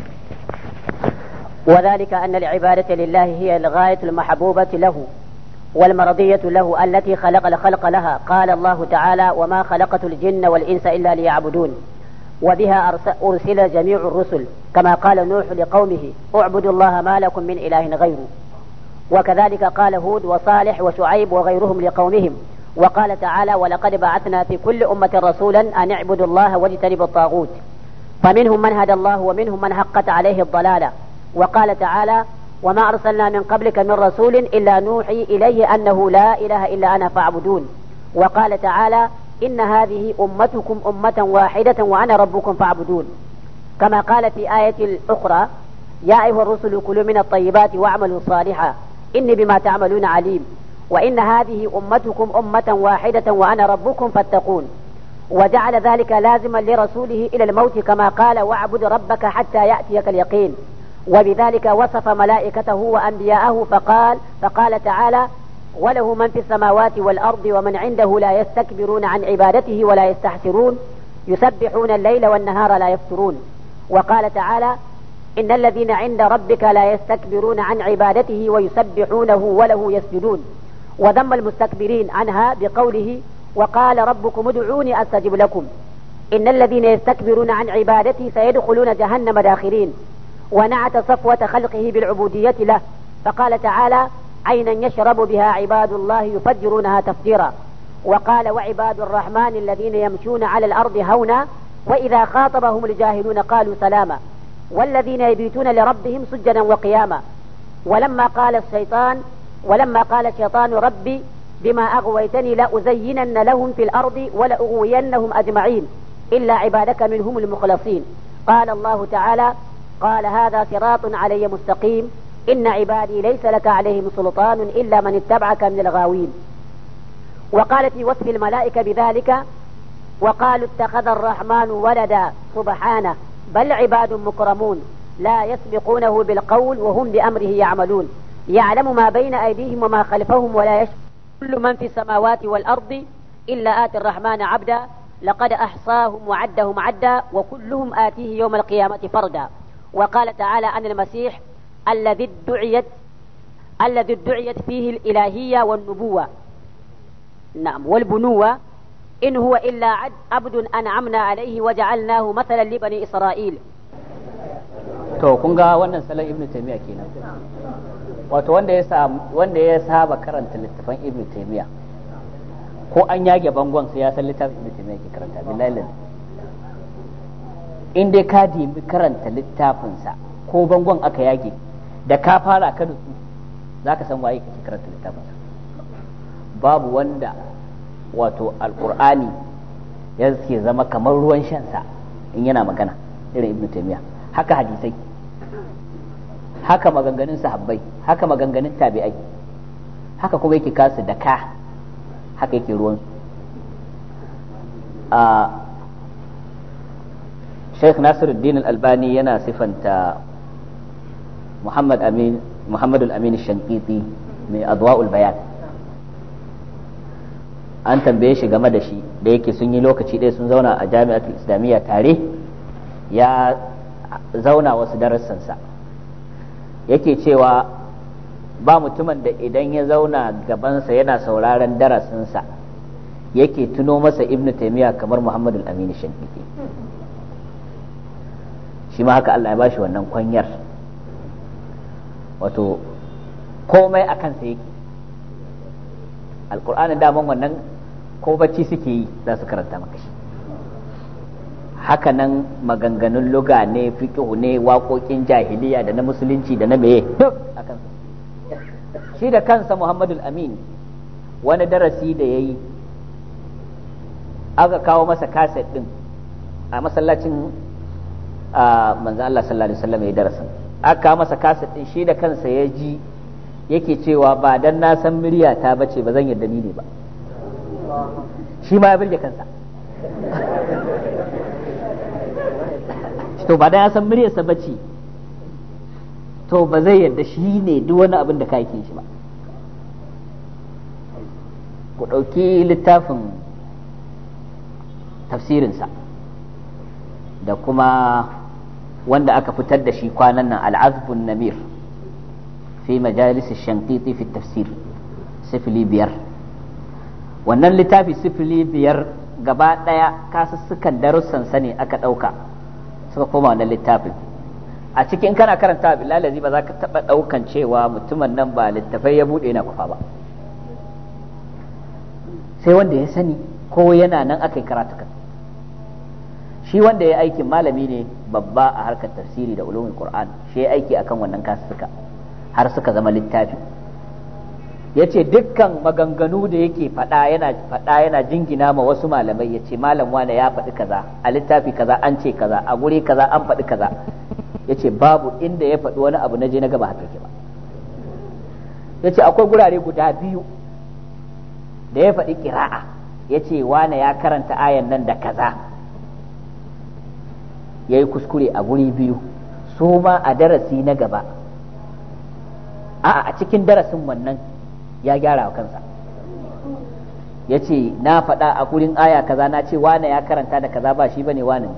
وذلك أن العبادة لله هي الغاية المحبوبة له والمرضية له التي خلق الخلق لها. قال الله تعالى: وما خلقت الجن والإنس إلا ليعبدون. وبها أرسل جميع الرسل، كما قال نوح لقومه: اعبدوا الله ما لكم من إله غيره. وكذلك قال هود وصالح وشعيب وغيرهم لقومهم. وقال تعالى: ولقد بعثنا في كل أمة رسولا أن اعبدوا الله واجتنبوا الطاغوت. فمنهم من هدى الله ومنهم من حقت عليه الضلالة. وقال تعالى: وما أرسلنا من قبلك من رسول إلا نوحي إليه أنه لا إله إلا أنا فاعبدون. وقال تعالى: إن هذه أمتكم أمة واحدة وأنا ربكم فاعبدون. كما قال في آية أخرى: يا أيها الرسل كلوا من الطيبات واعملوا صالحا إني بما تعملون عليم. وإن هذه أمتكم أمة واحدة وأنا ربكم فاتقون. وجعل ذلك لازما لرسوله إلى الموت، كما قال: واعبد ربك حتى يأتيك اليقين. وبذلك وصف ملائكته وأنبياءه فقال تعالى: وله من في السماوات والأرض ومن عنده لا يستكبرون عن عبادته ولا يستحسرون يسبحون الليل والنهار لا يفترون. وقال تعالى: إن الذين عند ربك لا يستكبرون عن عبادته ويسبحونه وله يسجدون. وذم المستكبرين عنها بقوله: وقال ربكم ادعوني أستجب لكم. إن الذين يستكبرون عن عبادتي سيدخلون جهنم داخرين. ونعت صفوة خلقه بالعبودية له، فقال تعالى: عينا يشرب بها عباد الله يفجرونها تفجيرا. وقال: وعباد الرحمن الذين يمشون على الأرض هونا وإذا خاطبهم الجاهلون قالوا سلاما. والذين يبيتون لربهم سجدا وقياما. ولما قال الشيطان: ربي بما أغويتني لأزينن لهم في الأرض ولأغوينهم أجمعين إلا عبادك منهم المخلصين. قال الله تعالى: قال هذا صراط علي مستقيم إن عبادي ليس لك عليهم سلطان إلا من اتبعك من الغاوين. وقال في وصف الملائكة بذلك: وقالوا اتخذ الرحمن ولدا سبحانه بل عباد مكرمون لا يسبقونه بالقول وهم بأمره يعملون يعلم ما بين أيديهم وما خلفهم ولا يشعرون كل من في السماوات والأرض إلا آتي الرحمن عبدا لقد أحصاهم وعدهم عدا وكلهم آتيه يوم القيامة فردا. وقال تعالى عن المسيح الذي ادعيت فيه الإلهية والنبوة والبنوة: إن هو إلا عبد أنعمنا عليه وجعلناه مثلا لبني إسرائيل. to kun ga wannan salon Ibn Taymiyyah kenan, wato wanda ya saba karanta littafan Ibn Taymiyyah ko an yage bangon sai ya san littafin Ibn Taymiyyah ke karanta billahi. in dai ka dimi karanta littafinsa ko bangon aka yage da ka fara ka nutsu za ka san waye kake karanta littafinsa. Babu wanda wato alkur'ani ya ke zama kamar ruwan shansa in yana magana irin ibnu taymiya. Haka hadisai, haka maganganun sahabbai, haka maganganun tabi'ai, haka kuma yake kasu da ka, haka yake ruwansu. Sheikh Nasiruddin Al-Albani yana sifanta Muhammad Al-Amin Shankiti mai Adwa'ul Bayan. An tambaye shi game da shi da yake sun yi lokaci ɗaya sun zauna a Jami'atul Islamiyya tare, ya zauna wasu darussansa. Yake cewa ba mutumin da idan ya zauna gabansa yana sauraron darasinsa yake tuno masa Ibn Taymiyyah kamar Muhammad Al-Amin Shankiti. Shi ma haka Allah ya bashi wannan kwanyar, wato komai a kansa yake. Alƙur'anin daman wannan ko bacci suke yi za su karanta maka shi. Haka nan maganganun luga ne, fiqhu ne, waƙoƙin jahiliya da na musulunci da na meye duk a kansa. Shi da kansa Muhammadul Amin wani darasi da ya yi aka kawo masa kaset ɗin a masallacin manzo Allah sallallahu alaihi wasallam ya darasin, aka masa kaset ɗin, shi da kansa ya ji yake cewa ba dan na san murya ta bace ba zan yarda ni ne ba. Shi ma ya birge kansa. To ba dan ya san muryarsa bace to ba zai yarda shi ne duk wani abin da ka yake shi ba. Ku ɗauki littafin tafsirinsa da kuma wanda aka fitar da shi kwanan nan, Al-Azbun Namir fi majalis Shankiti fi tafsir, 05. Wannan littafi 05 gaba ɗaya kasussukan darussan sa ne aka ɗauka suka koma wannan littafin. A cikin kana karanta billahi lazi ba za ka taɓa ɗaukan cewa mutumin nan ba littafai ya buɗe na kwafa ba, sai wanda ya sani ko yana nan aka yi karatu kan. Shi wanda ya aikin malami ne babba a harkar tafsiri da ulumul Qur'an, shi ya aiki akan wannan kasussuka har suka zama littafi. Yace dukkan maganganu da yake faɗa yana jingina ma wasu malamai, yace malam wane ya faɗi kaza a littafi kaza, an ce kaza a guri kaza, an faɗi kaza. Yace babu inda ya faɗi wani abu na je na gaba haka ke ba. Yace akwai gurare guda biyu da ya faɗi ƙira'a, yace wane ya karanta ayan nan da kaza, yayi kuskure a guri biyu, su ma a darasi na gaba, a cikin darasin wannan ya gyara wa kansa. Yace na faɗa a gurin aya kaza na ce wane ya karanta da kaza, ba shi bane wane ne.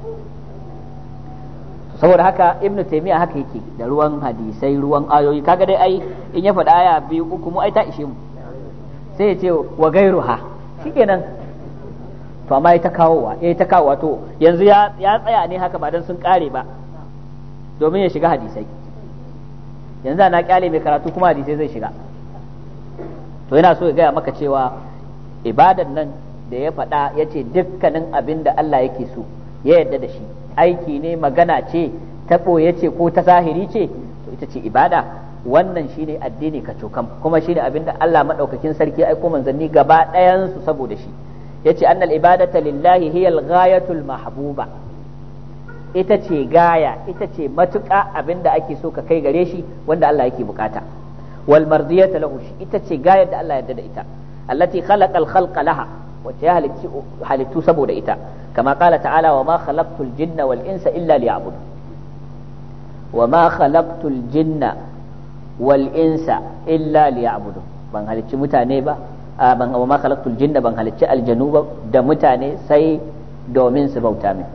Saboda haka Ibn Taymiyyah haka yake da ruwan hadisai, ruwan ayoyi. Kaga dai ai in ya faɗa aya biyu uku mu ai ta ishe mu, sai ya ce wa gairuha, shikenan. To amma ya ta kawowa to yanzu ya tsaya ne haka ba dan sun kare ba, domin ya shiga hadisai. Yanzu na kyale mai karatu kuma hadisai zai shiga. To yana so ya gaya maka cewa ibadan nan da ya faɗa, ya ce dukkanin abin da Allah yake so ya yarda da shi, aiki ne, magana ce, ta ɓoye ce ko ta zahiri ce, to ita ce ibada. Wannan shine addini ka cokam, kuma shine abin da Allah madaukakin sarki ya aiko manzanni gaba ɗayan su saboda shi. Yace annal ibadata lillahi hiya al-ghayatul mahbuba, ita ce gaya, ita ce matuƙa abin da ake so ka kai gare shi, wanda Allah yake bukata. Wal mardiyata lahu, ita ce gayar da Allah ya yarda da ita. Allati khalaqal khalqa laha, wacce ya halittu saboda ita. Kama qala ta'ala wa ma khalaqtul jinna wal insa illa liya'budun. Wa ma khalaqtul jinna wal insa illa liya'budun. Ban halicci mutane ba, wa ma khalaqtul jinna, ban halicci aljanu ba da mutane sai domin su bauta min.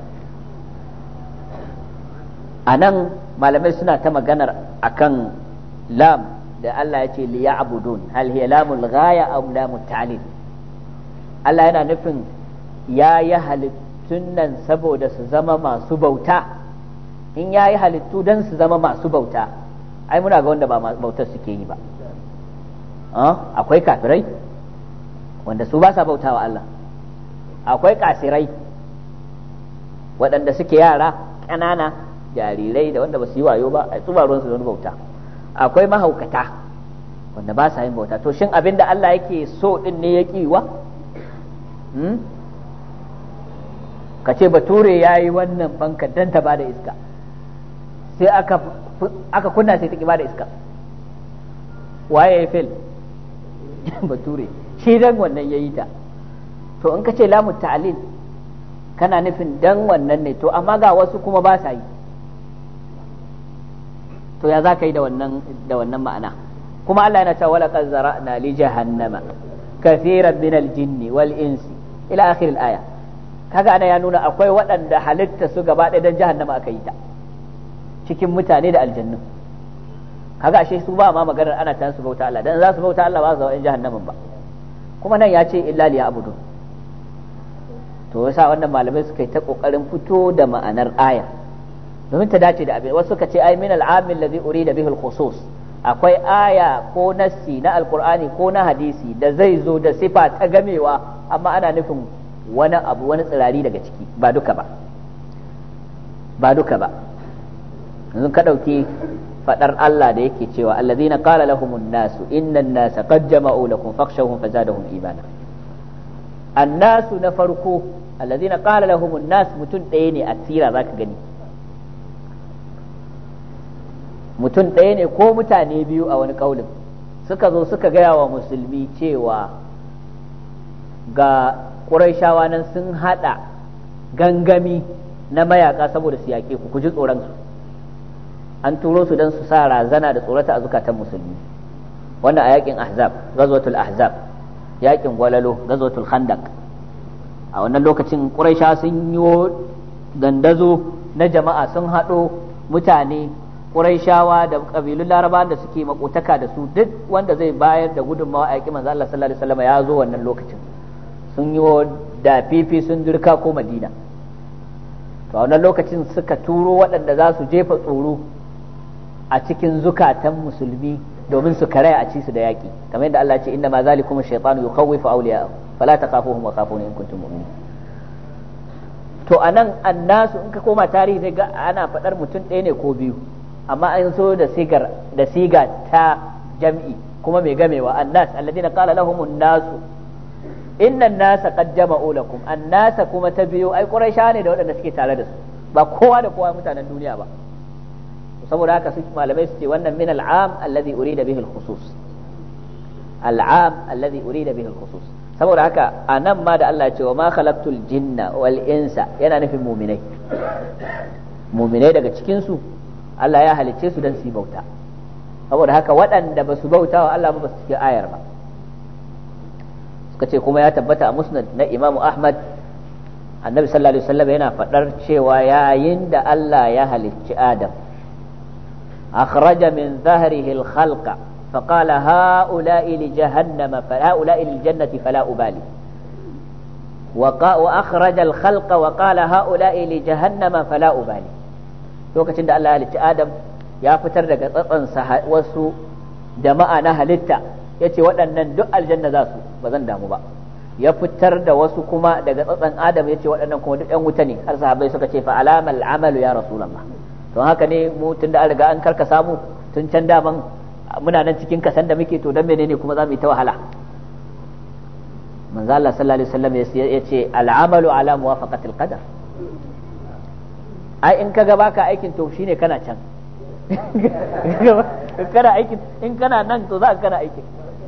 Anan malamai suna ta maganar akan lam da Allah ya ce liya'budun, hal hiya lamul ghaya aw lamut ta'lil. Allah yana nufin ya yi halittun nan saboda su zama masu bauta. In ya yi halittu don su zama masu bauta, ai muna ga wanda ba bautar suke yi ba. Akwai kafirai wanda su ba sa bautawa Allah, akwai kasirai waɗanda suke yara ƙanana jarirai da wanda ba su yi wayo ba a tsuba ruwansu da wani bauta. Akwai mahaukata wanda ba sa yin bauta. To shin abin da Allah yake so din ne ya kiwa? Ka ce bature ya yi wannan fanka don ta ba da iska, sai aka kunna sai ta ki ba da iska. Waye ya fil? Bature shi dan wannan ya yi ta. To in ka ce lamu ta'lil kana nufin dan wannan ne, to amma ga wasu kuma ba sa yi, to ya za ka yi da wannan ma'ana? Kuma Allah yana cewa walaqad zara'na li jahannama kathiran min al-jinni wal insi ila akhir al-aya. Kaga ana ya nuna akwai waɗanda halitta su gaba ɗaya dan jahannama aka yi ta cikin mutane da aljannu. Kaga ashe su ba ma maganar ana ta su bauta Allah, dan za su bauta Allah ba su zama jahannamin ba. Kuma nan ya ce illa liya'budun. To yasa wannan malamai suka yi ta kokarin fito da ma'anar ayar domin ta dace da abin. Wasu suka ce ai min al-amil ladhi urida bihi al-khusus, akwai aya ko nassi na alqur'ani ko na hadisi da zai zo da sifa ta gamewa, amma ana nufin wani abu, wani tsirari daga ciki, ba duka ba. Yanzu ka dauki fadar Allah da yake cewa allazina qala lahumun nasu innan nasa qad jama'u lakum fakhshawhum fazadahum imana. Annasu na farko allazina qala lahumun nas, mutun ɗaya ne a tsira zaka gani, mutum ɗaya ne ko mutane biyu a wani kaulin suka zo suka gaya wa musulmi cewa ga Qurayshawa nan sun hada gangami na mayaka saboda su yaƙe ku ji tsoron su. An turo su don su sa razana da tsorata a zukatan musulmi. Wannan a yaƙin Ahzab, Ghazwatul Ahzab, yaƙin Gwalalo, Ghazwatul Khandaq. A wannan lokacin Qurayshawa sun yi dandazo na jama'a, sun haɗo mutane Qurayshawa da kabilun Larabawa da suke makotaka da su, duk wanda zai bayar da gudunmawa a yaƙin manzo Allah sallallahu alaihi wasallam ya zo wannan lokacin. Sun yi da fifi sun dirka ko Madina. To a wannan lokacin suka turo waɗanda za su jefa tsoro a cikin zukatan musulmi domin su karaya a ci su da yaƙi, kamar yadda Allah ya ce inna ma zalikum ash-shaytanu yukhawwifu awliya'ahu fala takhafuhum wa khafuni in kuntum mu'minin. To anan annasu in ka koma tarihi zai ga ana faɗar mutum ɗaya ne ko biyu, amma an so da siga ta jam'i kuma mai gamewa. Annas alladina qala lahumun nasu innan nasa qad jama'u lakum. Annasa kuma ta biyo ai Qurayshawa ne da waɗanda suke tare da su, ba kowa da kowa mutanen duniya ba. Saboda haka su malamai su ce wannan min al'am alladhi urida bihi al-khusus, al'am alladhi urida bihi al-khusus. Saboda haka anan ma da Allah ya ce wa ma khalaqtul jinna wal insa, yana nufin mu'minai daga cikin su Allah ya halicce su don su yi bauta. Saboda haka waɗanda ba su bauta wa Allah ba su cikin ayar ba. Suka ce kuma ya tabbata a musnad na Imam Ahmad, annabi sallallahu alaihi wasallam yana faɗar cewa yayin da Allah ya halicci Adam, akhraja min dhahrihi al-khalqa faqala ha'ula'i li jahannama fa ha'ula'i lil jannati fala ubali wa akhraja al-khalqa wa qala ha'ula'i li jahannama fala ubali. Lokacin da Allah ya halicci Adam ya fitar daga tsatsansa wasu jama'a na halitta, ya ce waɗannan duk aljanna za su, ba zan damu ba. Ya fitar da wasu kuma daga tsatsan Adam, ya ce waɗannan kuma duk ‘yan wuta ne, har sahabbai suka ce fa alamal amalu ya rasulallah. Don haka ne mu tun da an riga an karka samu tun can daman muna nan cikin kasan da muke, to dan menene kuma za mu yi ta wahala. Manzo Allah sallallahu alaihi wasallam ya ce al'amalu ala muwafaqatil qadar. Ai in kaga baka aikin to shine kana can. Kana aikin in kana nan to za ka kana aikin.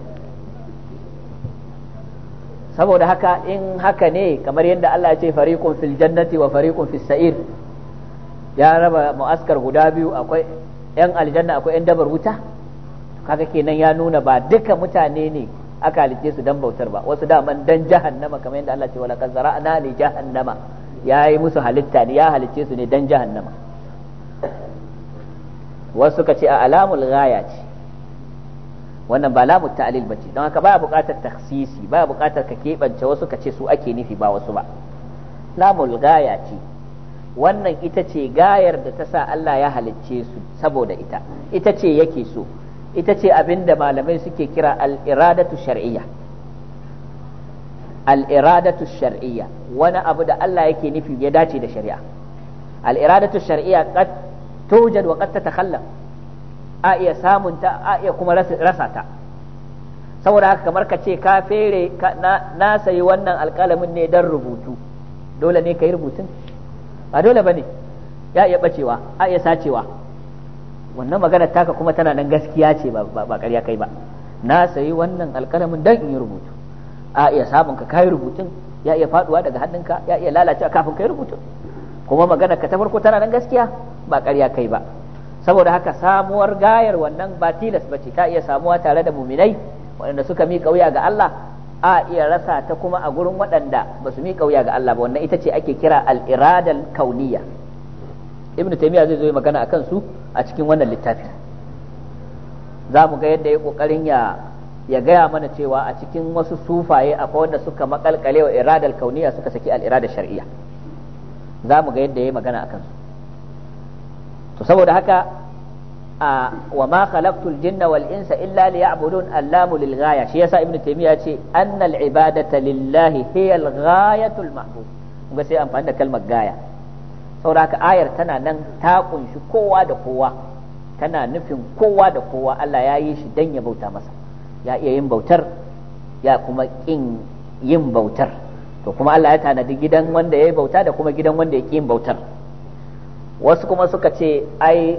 Saboda haka in haka ne kamar yadda Allah ya ce fariqun fil jannati wa fariqun fis sa'ir, ya raba mu'askar guda biyu, akwai yan aljanna akwai yan dabar wuta. Kaga kenan ya nuna ba duka mutane ne aka halice su dan bautar ba, wasu daman dan jahannama, kamar yadda Allah ya ce wala qad zara'na li jahannama, ya yi musu halitta ne, ya halicce su ne dan jahannama. Wasu suka ce a alamul ghaya ce, wannan ba lamu ta'lil bace, don haka baya buƙatar takhsisi, baya buƙatar ka keɓance wasu ka ce su ake nufi ba wasu ba. Lamul ghaya ce, wannan ita ce gayar da ta sa Allah ya halicce su saboda ita ce yake so, ita ce abinda malamai suke kira al-iradatu shar'iyya. Al-iradatu shar'iyya, wani abu da Allah yake nufi ya dace da shari'a. al-iradatu shar'iyya qad tujad wa qad tatakhallaf, a iya samun ta a iya kuma rasa ta. saboda haka kamar ka ce ka fere na sayi wannan alƙalamin ne dan rubutu, dole ne ka yi rubutun? ba dole bane, ya iya bacewa a iya sacewa. wannan magana taka kuma tana nan gaskiya ce ba ƙarya kai ba. na sayi wannan alƙalamin dan in yi rubutu, a iya samun ka kai rubutun, ya iya faduwa daga hannunka, ya iya lalacewa kafin kai rubutun, kuma magana ka ta farko tana nan gaskiya ba ƙarya kai ba. saboda haka samuwar gayar wannan ba tilas bace, ta iya samuwa tare da muminai waɗanda suka miƙa wuya ga Allah, a iya rasa ta kuma a gurin waɗanda ba su miƙa wuya ga Allah ba. wannan ita ce ake kira al-iradal kauniyya. ibnu taymiya zai zo yi magana akan su a cikin wannan littafin. za mu ga yadda ya kokarin ya gaya mana cewa a cikin wasu sufaye akwai wanda suka makalkale wa iradal kauniyya suka saki al-iradal shar'iyya. za mu ga yadda ya yi magana akan su. to saboda haka wa ma khalaqtul jinna wal insa illa liya'budun allamu lil ghaya. shi yasa ibnu taymiya ce anna al ibadata lillahi hiya al ghayatul mahbub. kun ga sai amfani da kalmar gaya. saboda haka ayar tana nan ta kunshi kowa da kowa, tana nufin kowa da kowa. Allah ya yi shi dan ya bauta masa, ya iya yin bautar ya kuma kin yin bautar. to kuma Allah ya tanadi gidan wanda ya yi bauta da kuma gidan wanda ya ki yin bautar. wasu kuma suka ce ai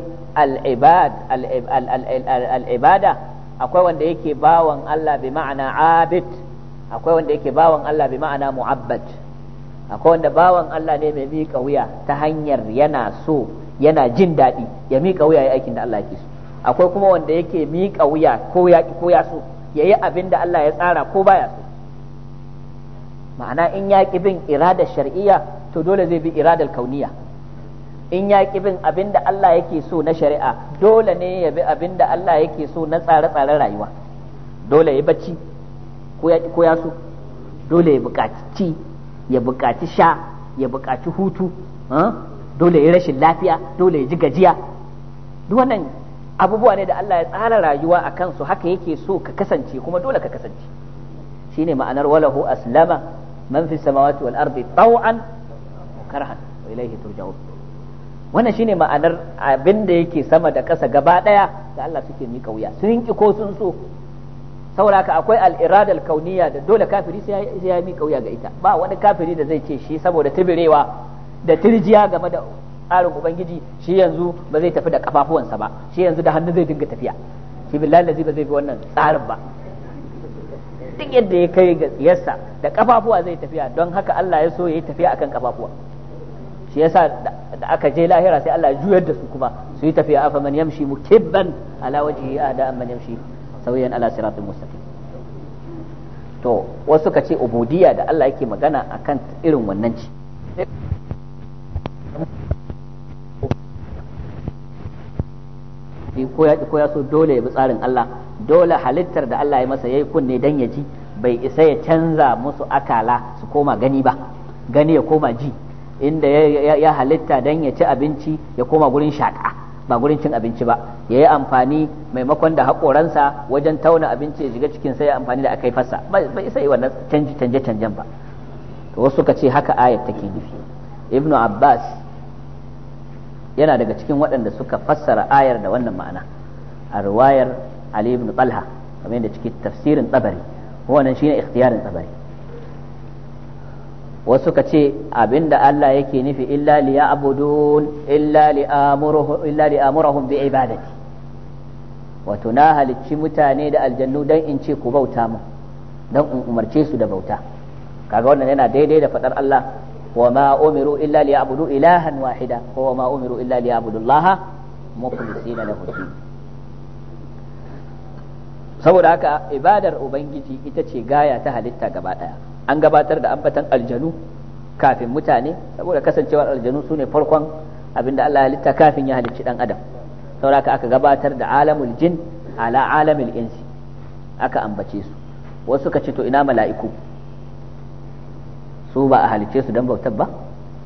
al'ibada akwai wanda yake bawan Allah bi ma'ana abid, akwai wanda yake bawan Allah bi ma'ana mu'abbad. akwai wanda bawan Allah ne mai miƙa wuya ta hanyar yana so yana jin daɗi ya miƙa wuya ya aikin da Allah yake so. akwai kuma wanda yake miƙa wuya ko ya so ya yi abin da Allah ya tsara ko baya so. ma'ana in ya ƙi bin iradar shar'iyya to dole zai bi iradar kauniyya. in ya ƙi bin abin da Allah yake so na shari'a dole ne ya bi abin da Allah yake so na tsare-tsaren rayuwa. dole ya bacci ko ya so, dole ya buƙaci ci, ya buƙaci sha, ya buƙaci hutu, dole ya rashin lafiya, dole ya ji gajiya. duk wannan abubuwa ne da Allah ya tsara rayuwa a kansu, haka yake so ka kasance kuma dole ka kasance. shine ma'anar walahu aslama man fi samawati wal ardi taw'an karhan wa ilayhi turja'un. wannan shine ma'anar abin da yake sama da ƙasa gaba ɗaya da Allah suke mika wuya, sun ki ko sun so. saboda haka akwai al-iradal kauniyya da dole kafiri sai ya mika wuya ga ita. ba wani kafiri da zai ce shi saboda tibirewa da tirjiya game da tsarin ubangiji shi yanzu ba zai tafi da kafafuwansa ba, shi yanzu da hannu zai dinga tafiya. shi billahi lazi ba zai bi wannan tsarin ba. duk yadda ya kai ga tsiyarsa da kafafuwa zai tafiya, don haka Allah ya so ya yi tafiya akan kafafuwa. shi yasa da aka je lahira sai Allah ya juyar da su kuma su yi tafiya afa man yamshi mukibban ala wajhihi ada man yamshi sawiyan ala siratul mustaqim. to wasu ka ce ubudiyya da Allah yake magana akan irin wannan ci ko ya so dole ya bi tsarin Allah. dole halittar da Allah ya masa yayi kunne dan ya ji, bai isa ya canza musu akala su koma gani ba, gani ya koma ji. inda ya halitta dan ya ci abinci ya koma gurin shaka ba gurin cin abinci ba, ya yi amfani maimakon da haƙoransa wajen tauna abinci ya shiga cikin sai ya amfani da aka yi fasa, bai isa yi wannan canje-canjen ba. to wasu suka ce haka ayat take nufi. ibnu abbas yana daga cikin waɗanda suka fassara ayar da wannan ma'ana a riwayar ali ibn talha kamar yadda cikin tafsirin tabari, wannan shine ikhtiyarin tabari. wasu ka ce abinda Allah yake nufi illa liya'budun illa li'amurahum bi ibadati, wato na halicci mutane da aljannu dan in ce ku bauta mu, dan in umarce su da bauta. kaga wannan yana daidai da fadar Allah wa ma umiru illa liya'budu ilahan wahida wa ma umiru illa liya'budu Allah mukhlisina lahu din. saboda haka ibadar ubangiji ita ce gaya ta halitta gaba daya. an gabatar da ambatan aljanu kafin mutane saboda kasancewar aljanu su ne farkon abinda Allah ya halitta kafin ya halicci dan adam. saboda haka aka gabatar da alamul jin ala alamil insi, aka ambace su. wasu suka ce to ina mala'iku, su ba a halicce su dan bautar ba,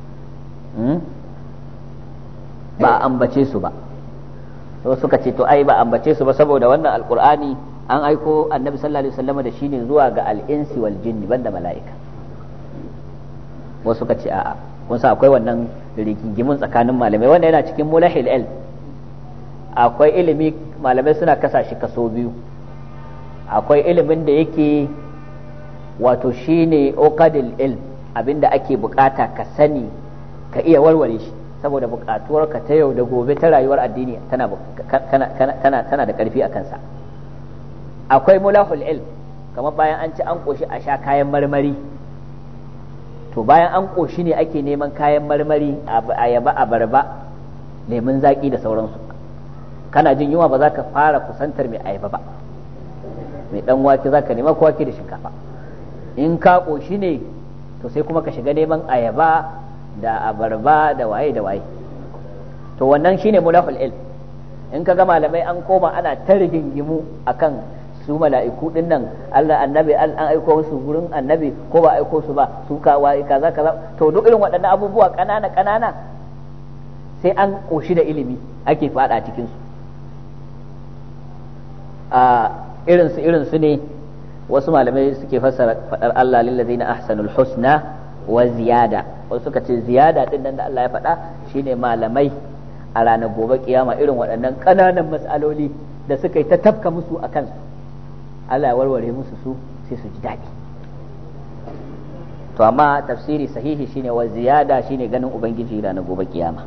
ba a ambace su ba. wasu suka ce to ai ba ambace su ba saboda wannan alqur'ani an aiko annabi sallallahu alaihi wasallam da shine zuwa ga al-insi wal jinni banda mala'ika. wasu ka ce a'a kun sa akwai wannan rigingimun tsakanin malamai wanda yana cikin mulahil ilm. Akwai ilimi malamai suna kasa shi kaso biyu. Akwai ilimin da yake wato shine uqadil ilm, abinda ake bukata ka sani ka iya warware shi saboda bukatuwarka ta yau da gobe ta rayuwar addini tana da karfi a kansa. Akwai mulahul ilm, kamar bayan an ci an koshi a sha kayan marmari, to bayan an koshi ne ake neman kayan marmari, ayaba, abarba, lemun zaki da sauransu. Kana jin yunwa ba za ka fara kusantar mai ayaba ba, mai dan wake za ka nema ko wake da shinkafa. In ka koshi ne to sai kuma ka shiga neman ayaba da abarba da waye da waye. To wannan shine mulahul ilm. In ka ga malamai an koma ana ta rigingimu akan su mala'iku din nan, Allah annabi an aiko su gurin annabi ko ba aiko su ba, su waye kaza kaza. To duk irin waɗannan abubuwa ƙanana ƙanana sai an koshi da ilimi ake fada cikin su. A irin su ne wasu malamai suke fassara fadar Allah lillazina ahsanul husna wa ziyada. Wasu suka ce ziyada din nan da Allah ya faɗa shine malamai a ranar gobe kiyama irin waɗannan ƙananan mas'aloli da suka yi ta tafka musu a kansu, Allah ya warware musu su sai su ji daɗi. To amma tafsiri sahihi shine wa ziyada, shine ganin ubangiji ranar gobe kiyama.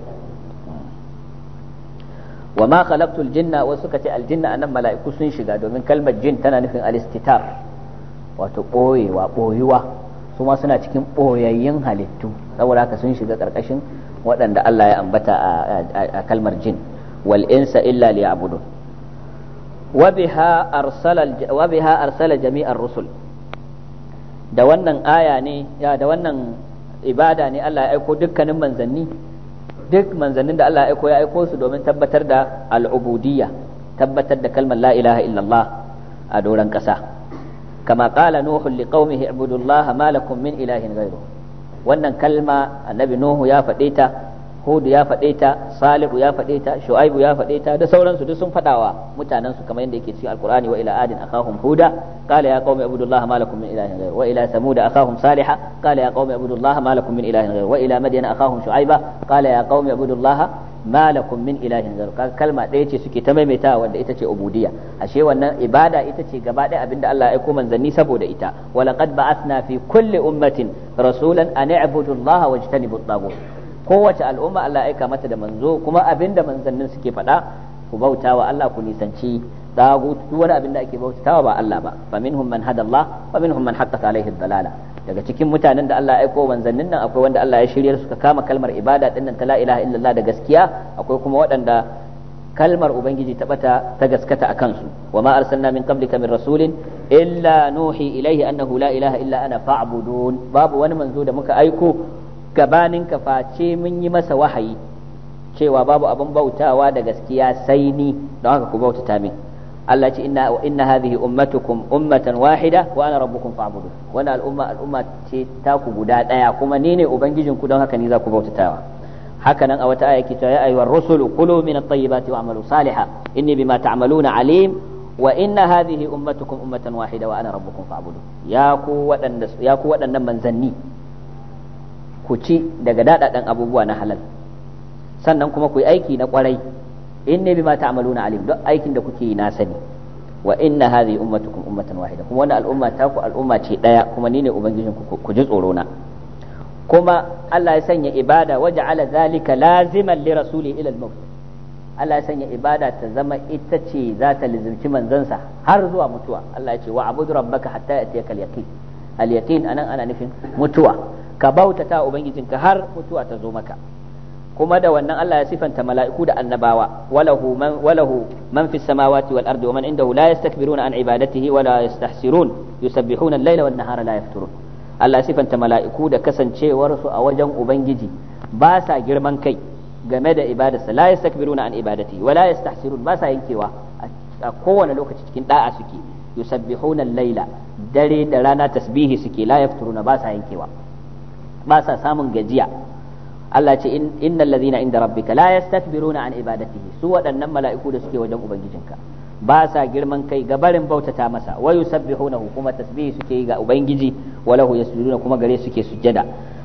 wa ma khalaqtul jinna, wasu suka ce aljinna anan mala'iku sun shiga domin kalmar jin tana nufin alistitar, wato boyuwa su ma suna cikin boyayyin halittu, saboda haka sun shiga karkashin waɗanda Allah ya ambata a kalmar jin. wal insa illa liya'budun wa biha arsala jami'ar rusul. Da wannan aya ne da wannan ibada ne Allah ya aiko dukkanin manzanni. Duk manzannin da Allah ya aiko su domin tabbatar da al'ubudiyya, tabbatar da kalmar la ilaha illallah a doron ƙasa. Kama qala nuhu liqaumihi ibudullaha ma lakum min ilahin ghayru. Wannan kalma annabi nuhu ya faɗe ta, Hud ya faɗe ta, Salihu ya faɗe ta, Shu'aibu ya faɗe ta, da sauransu duk sun faɗawa mutanen su kamar yadda yake cikin Alqur'ani. Wa ila adin akhahum huda qala ya qaumi ibudullaha ma lakum min ilahin ghayru. Wa ila samud akhahum salihah qala ya qaumi ibudullaha ma lakum min ilahin ghayru. Wa ila madyan akhahum shu'aiba qala ya qaumi ibudullaha ma lakum min ilahin ghayru. Kalma ɗaya ce suke ta maimaitawa wanda ita ce ubudiyya. Ashe wannan ibada ita ce gaba ɗaya abinda Allah ya aiko manzanni saboda ita. Wa laqad ba'athna fi kulli ummatin rasulan an i'budullaha wajtanibu at-taghut. Kowace al'umma Allah aika mata da manzo, kuma abinda manzannin suke faɗa, ku bautawa Allah, ku nisanci tagut, duk wani abinda ake bautawa ba Allah ba. Fa minhum man hada Allah wa minhum man haqqat alaihi ad-dalala. Daga cikin mutanen da Allah ya aiko manzannin nan akwai wanda Allah ya shiryar suka kama kalmar ibada din nan ta la ilaha illallah da gaskiya, akwai kuma waɗanda kalmar ubangiji ta bata ta gaskata a kansu. Wa ma arsalna min qablika min rasulin illa nuhi ilaihi annahu la ilaha illa ana fa'budun. Babu wani manzo da muka aiko gabanin ka face mun yi masa wahayi cewa babu abin bautawa da gaskiya sai ni, don haka ku bautata min. Allah ce inna hadhihi ummatukum ummatan wahida wa ana rabbukum fa'budun. Wannan al'umma ce ta ku guda daya, kuma ni ne ubangijin ku, don haka ni za ku bautatawa. Haka nan a wata aya ke cewa ya ayyuhar rusulu kulu min at-tayyibati wa'malu salihan inni bima ta'maluna alim wa inna hadhihi ummatukum ummatan wahida wa ana rabbukum fa'budun. Ya ku waɗannan manzanni, ku ci daga daɗaɗɗen abubuwa na halal, sannan kuma ku yi aiki na ƙwarai. inni bima ta'maluna alim, duk aikin da kuke yi na sani. wa inna hadhihi ummatukum ummatan wahida, kuma wannan al'umma ta ku al'umma ce daya, kuma ni ne ubangijin ku ji tsoro na. Kuma Allah ya sanya ibada waja'ala zalika laziman li rasuli ila al-maut. Allah ya sanya ibada ta zama ita ce za ta lizimci manzansa har zuwa mutuwa. Allah ya ce wa abudu rabbaka hatta yatiyaka al-yaqin. Al-yaqin anan ana nufin mutuwa, ka bautata ubangijinka har mutuwa ta zo maka. Kuma da wannan Allah ya sifanta mala'iku da annabawa, walahu man fis samawati wal ardi wa man indahu la yastakbiruna an ibadatihi wa la yastahsirun yusabbihuna al-laila wan nahara la yafturun. Allah ya sifanta mala'iku da kasancewar su a wajen ubangiji, ba sa girman kai game da ibadarsa, la yastakbiruna an ibadatihi wa la yastahsirun, ba sa yankewa a kowane lokaci cikin da'a suke. Yusabbihuna al-laila, dare da rana tasbihi suke, la yafturuna, ba sa yankewa, ba sa samun gajiya. Allah ce innal ladhina inda rabbika la yastakbiruna an ibadatihi, su waɗannan mala'iku da suke wajen ubangijinka ba sa girman kai ga barin bautata masa. Wa yusabbihunahu, kuma tasbihi suke yi ga ubangiji. Wa lahu yasjuduna, kuma gare suke sujjada.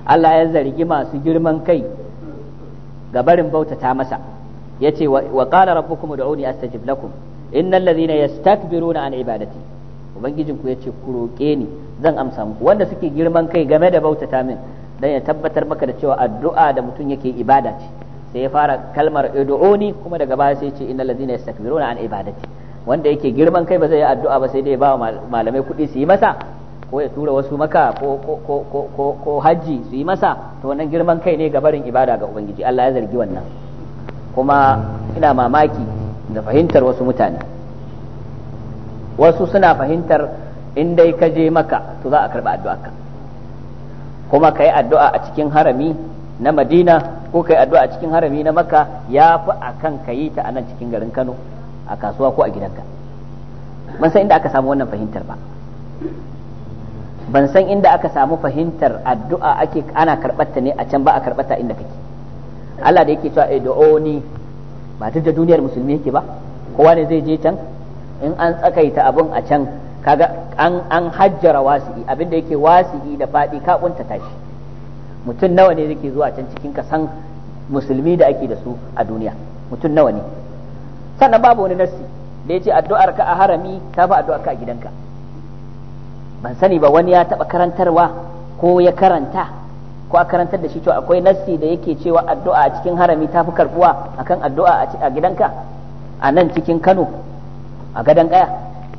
Allah ya zargi masu girman kai ga barin bautata masa yace wa qala rabbukum ud'uni astajib lakum innal ladhina yastakbiruna an ibadati ubangijinku yace ku roke ni zan amsa muku wanda suke girman kai game da bautata min dan ya tabbatar maka da cewa addu'a da mutum yake ibada ce sai ya fara kalmar ud'uni kuma daga baya sai ya ce innal ladhina yastakbiruna an ibadati wanda yake girman kai ba zai yi addu'a ba sai dai ya ba malamai kuɗi su yi masa ko ya tura wasu maka ko hajji su yi masa to wannan girman kai ne ga barin ibada ga ubangiji Allah ya zargi wannan kuma ina mamaki da fahimtar wasu mutane wasu suna fahimtar in dai ka je maka to za a karba addu'arka kuma kai addu'a a cikin harami na Madina ko kai addu'a a cikin harami na Makka yafi akan kayi ta a nan cikin garin Kano a kasuwa ko a gidanka ban san inda aka samu wannan fahimtar ba ban san inda aka samu fahimtar addu'a ake ana karɓarta ne a can ba a karɓarta inda kake Allah da yake cewa id'uni ba duk da duniyar musulmi yake ba kowa ne zai je can in an tsakaita abun a can kaga an hajjara wasi'i abinda yake wasi'i da fadi ka kunta tashi mutum nawa ne yake zuwa can cikin kasan musulmi da ake da su a duniya mutum nawa ne sannan babu wani nassi da yace addu'ar ka a harami ta fi addu'ar ka a gidanka ban sani ba wani ya taba karantarwa ko ya karanta ko a karantar da shi cewa akwai nassi da yake cewa addu'a a cikin harami ta fi karbuwa akan addu'a a gidanka a nan cikin Kano a gadan kaya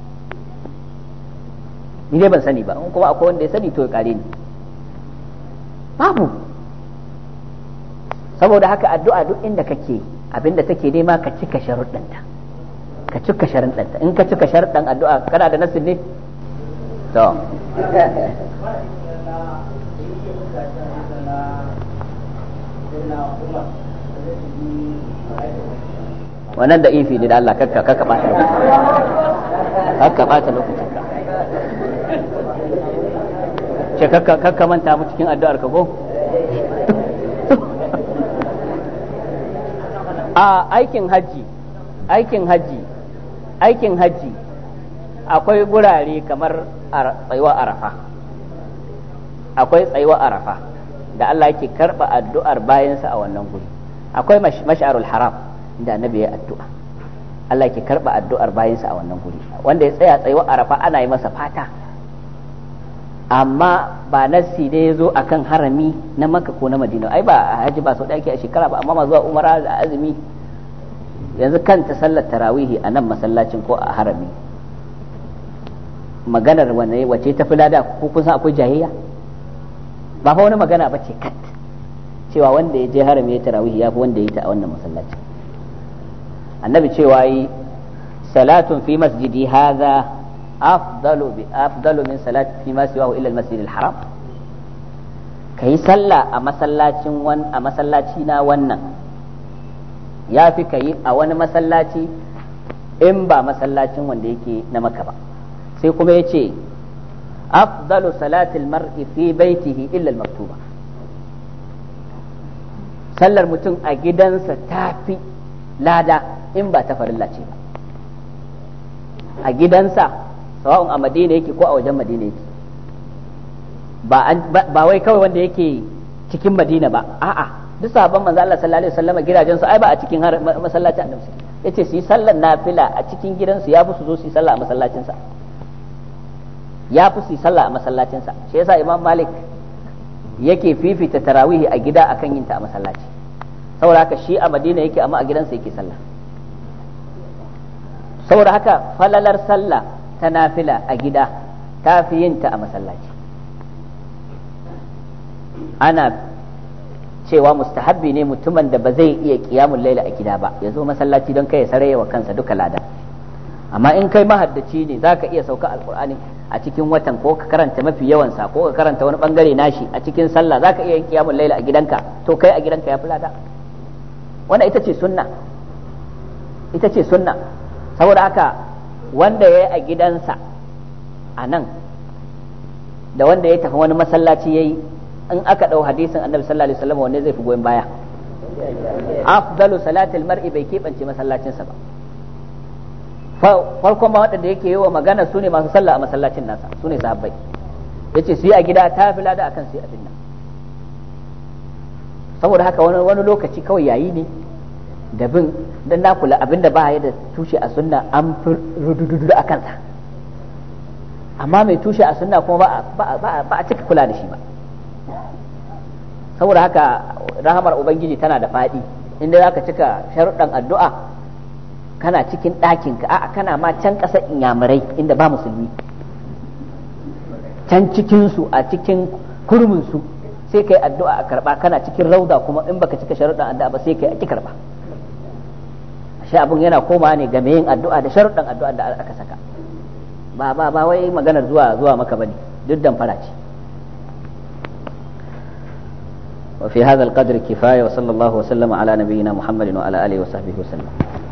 ni dai ban sani ba in kuma akwai wanda ya sani to ya kare ni babu saboda haka addu'a duk inda kake abinda take nema ka cika sharuɗanta in ka cika sharuɗan addu'a kana da nassin ne to wannan da ifi ne da Allah kakka bata lokacin ka ce kakka manta mu cikin addu'ar ka ko a aikin hajji akwai gurare kamar tsayuwa arafa da Allah yake karba addu'ar bayansa a wannan guri akwai mash'arul haram da annabi ya addu'a Allah yake karba addu'ar bayansa a wannan guri wanda ya tsaya tsayuwa arafa ana yi masa fata amma ba nassi ne ya zo akan harami na Makka ko na Madina ai ba haji ba sau da ake a shekara ba amma ma zuwa umara da azumi yanzu kanta sallar tarawihi a nan masallacin ko a harami maganar wanne wace ta fi lada ko kun san akwai jahiliya ba fa wani magana ba ce kat cewa wanda ya je harami ya tarawihi ya fi wanda ya yi ta a wannan masallacin annabi cewa yi salatun fi masjidi hadha afdalu min salati fi ma siwahu illa al-masjid al-haram kai sallah a masallaci na wannan ya fi kai a wani masallaci in ba masallacin wanda yake na Makka ba sai kuma yace afdalu salati al-mar'i fi baitihi illa al-maktuba sallar mutum a gidansa tafi lada in ba ta farilla ce ba a gidansa sawa'un a Madina yake ko a wajen Madina yake ba wai kawai wanda yake cikin Madina ba a'a duk sahabban manzo Allah sallallahu alaihi wasallam gidajensu ai ba a cikin masallacin Annabi suke yace su yi sallar nafila a cikin gidansu ya fi su zo su yi sallah a masallacin sa ya fi su yi sallah a masallacin sa shi yasa Imam Malik yake fifita tarawihi a gida akan yin ta a masallaci saboda haka shi a Madina yake amma a gidansa yake sallah saboda haka falalar sallah ta nafila a gida ta fi yin ta a masallaci ana cewa mustahabbi ne mutumin da ba zai iya qiyamul laila a gida ba ya zo masallaci don kai ya sarayewa kansa duka lada amma in kai mahaddaci ne zaka iya sauka alqur'ani a cikin watan ko ka karanta mafi yawan sa ko ka karanta wani bangare nashi a cikin sallah zaka iya yin qiyamul laila a gidanka to kai a gidanka ya fi lada wannan ita ce sunna saboda haka wanda ya yi a gidansa a nan da wanda ya tafi wani masallaci ya yi in aka ɗau hadisin annabi sallallahu alaihi wasallam wanne zai fi goyon baya afdalu salatil mar'i bai keɓance masallacinsa ba farkon ma waɗanda yake yi wa magana su ne masu sallah a masallacin nasa su ne sahabbai yace su yi a gida ta fi lada akan su yi abin nan saboda haka wani lokaci kawai yayi ne da bin dan na kula abinda ba ya da tushe a sunna an fi rududu a kansa, amma mai tushe a sunna kuma ba a cika kula da shi ba. saboda haka rahamar ubangiji tana da faɗi, inda zaka cika sharuɗan addu'a kana cikin ɗakinka, a'a kana ma can ƙasar inyamurai inda ba musulmi, can cikinsu a cikin kurminsu sai kai addu'a a karɓa, kana cikin rauda kuma in baka cika sharuɗan addu'a ba sai kai a ki karɓa. shi abun yana koma ne game yin addu'a da sharuɗan addu'a da aka saka, ba wai maganar zuwa maka bane, duk damfara ce. وفي هذا القدر كفاية وصلى الله وسلم على نبينا محمد وعلى آله وصحبه وسلم.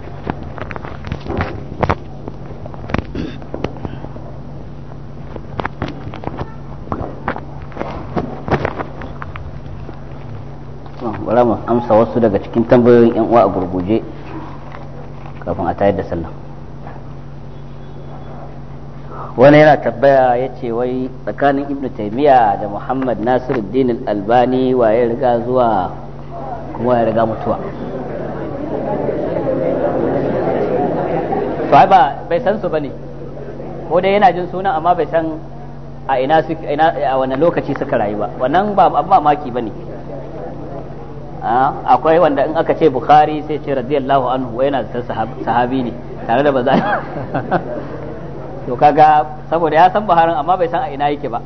bari mu amsa wasu daga cikin tambayoyin yan uwa a gurguje kafin a tayar da sallah. wani yana tabbaya ya ce wai tsakanin ibnu taymiya da muhammad nasiruddin al-albani wa ya riga zuwa kuma ya riga mutuwa. to ai bai san su bane, ko dai yana jin sunan amma bai san a ina a wani lokaci suka rayu ba, wannan ba mamaki bane. akwai wanda in aka ce bukhari sai ce radiyallahu anhu yana da sahabi ne tare da baza to kaga saboda ya san buharin amma bai san a ina yake ba.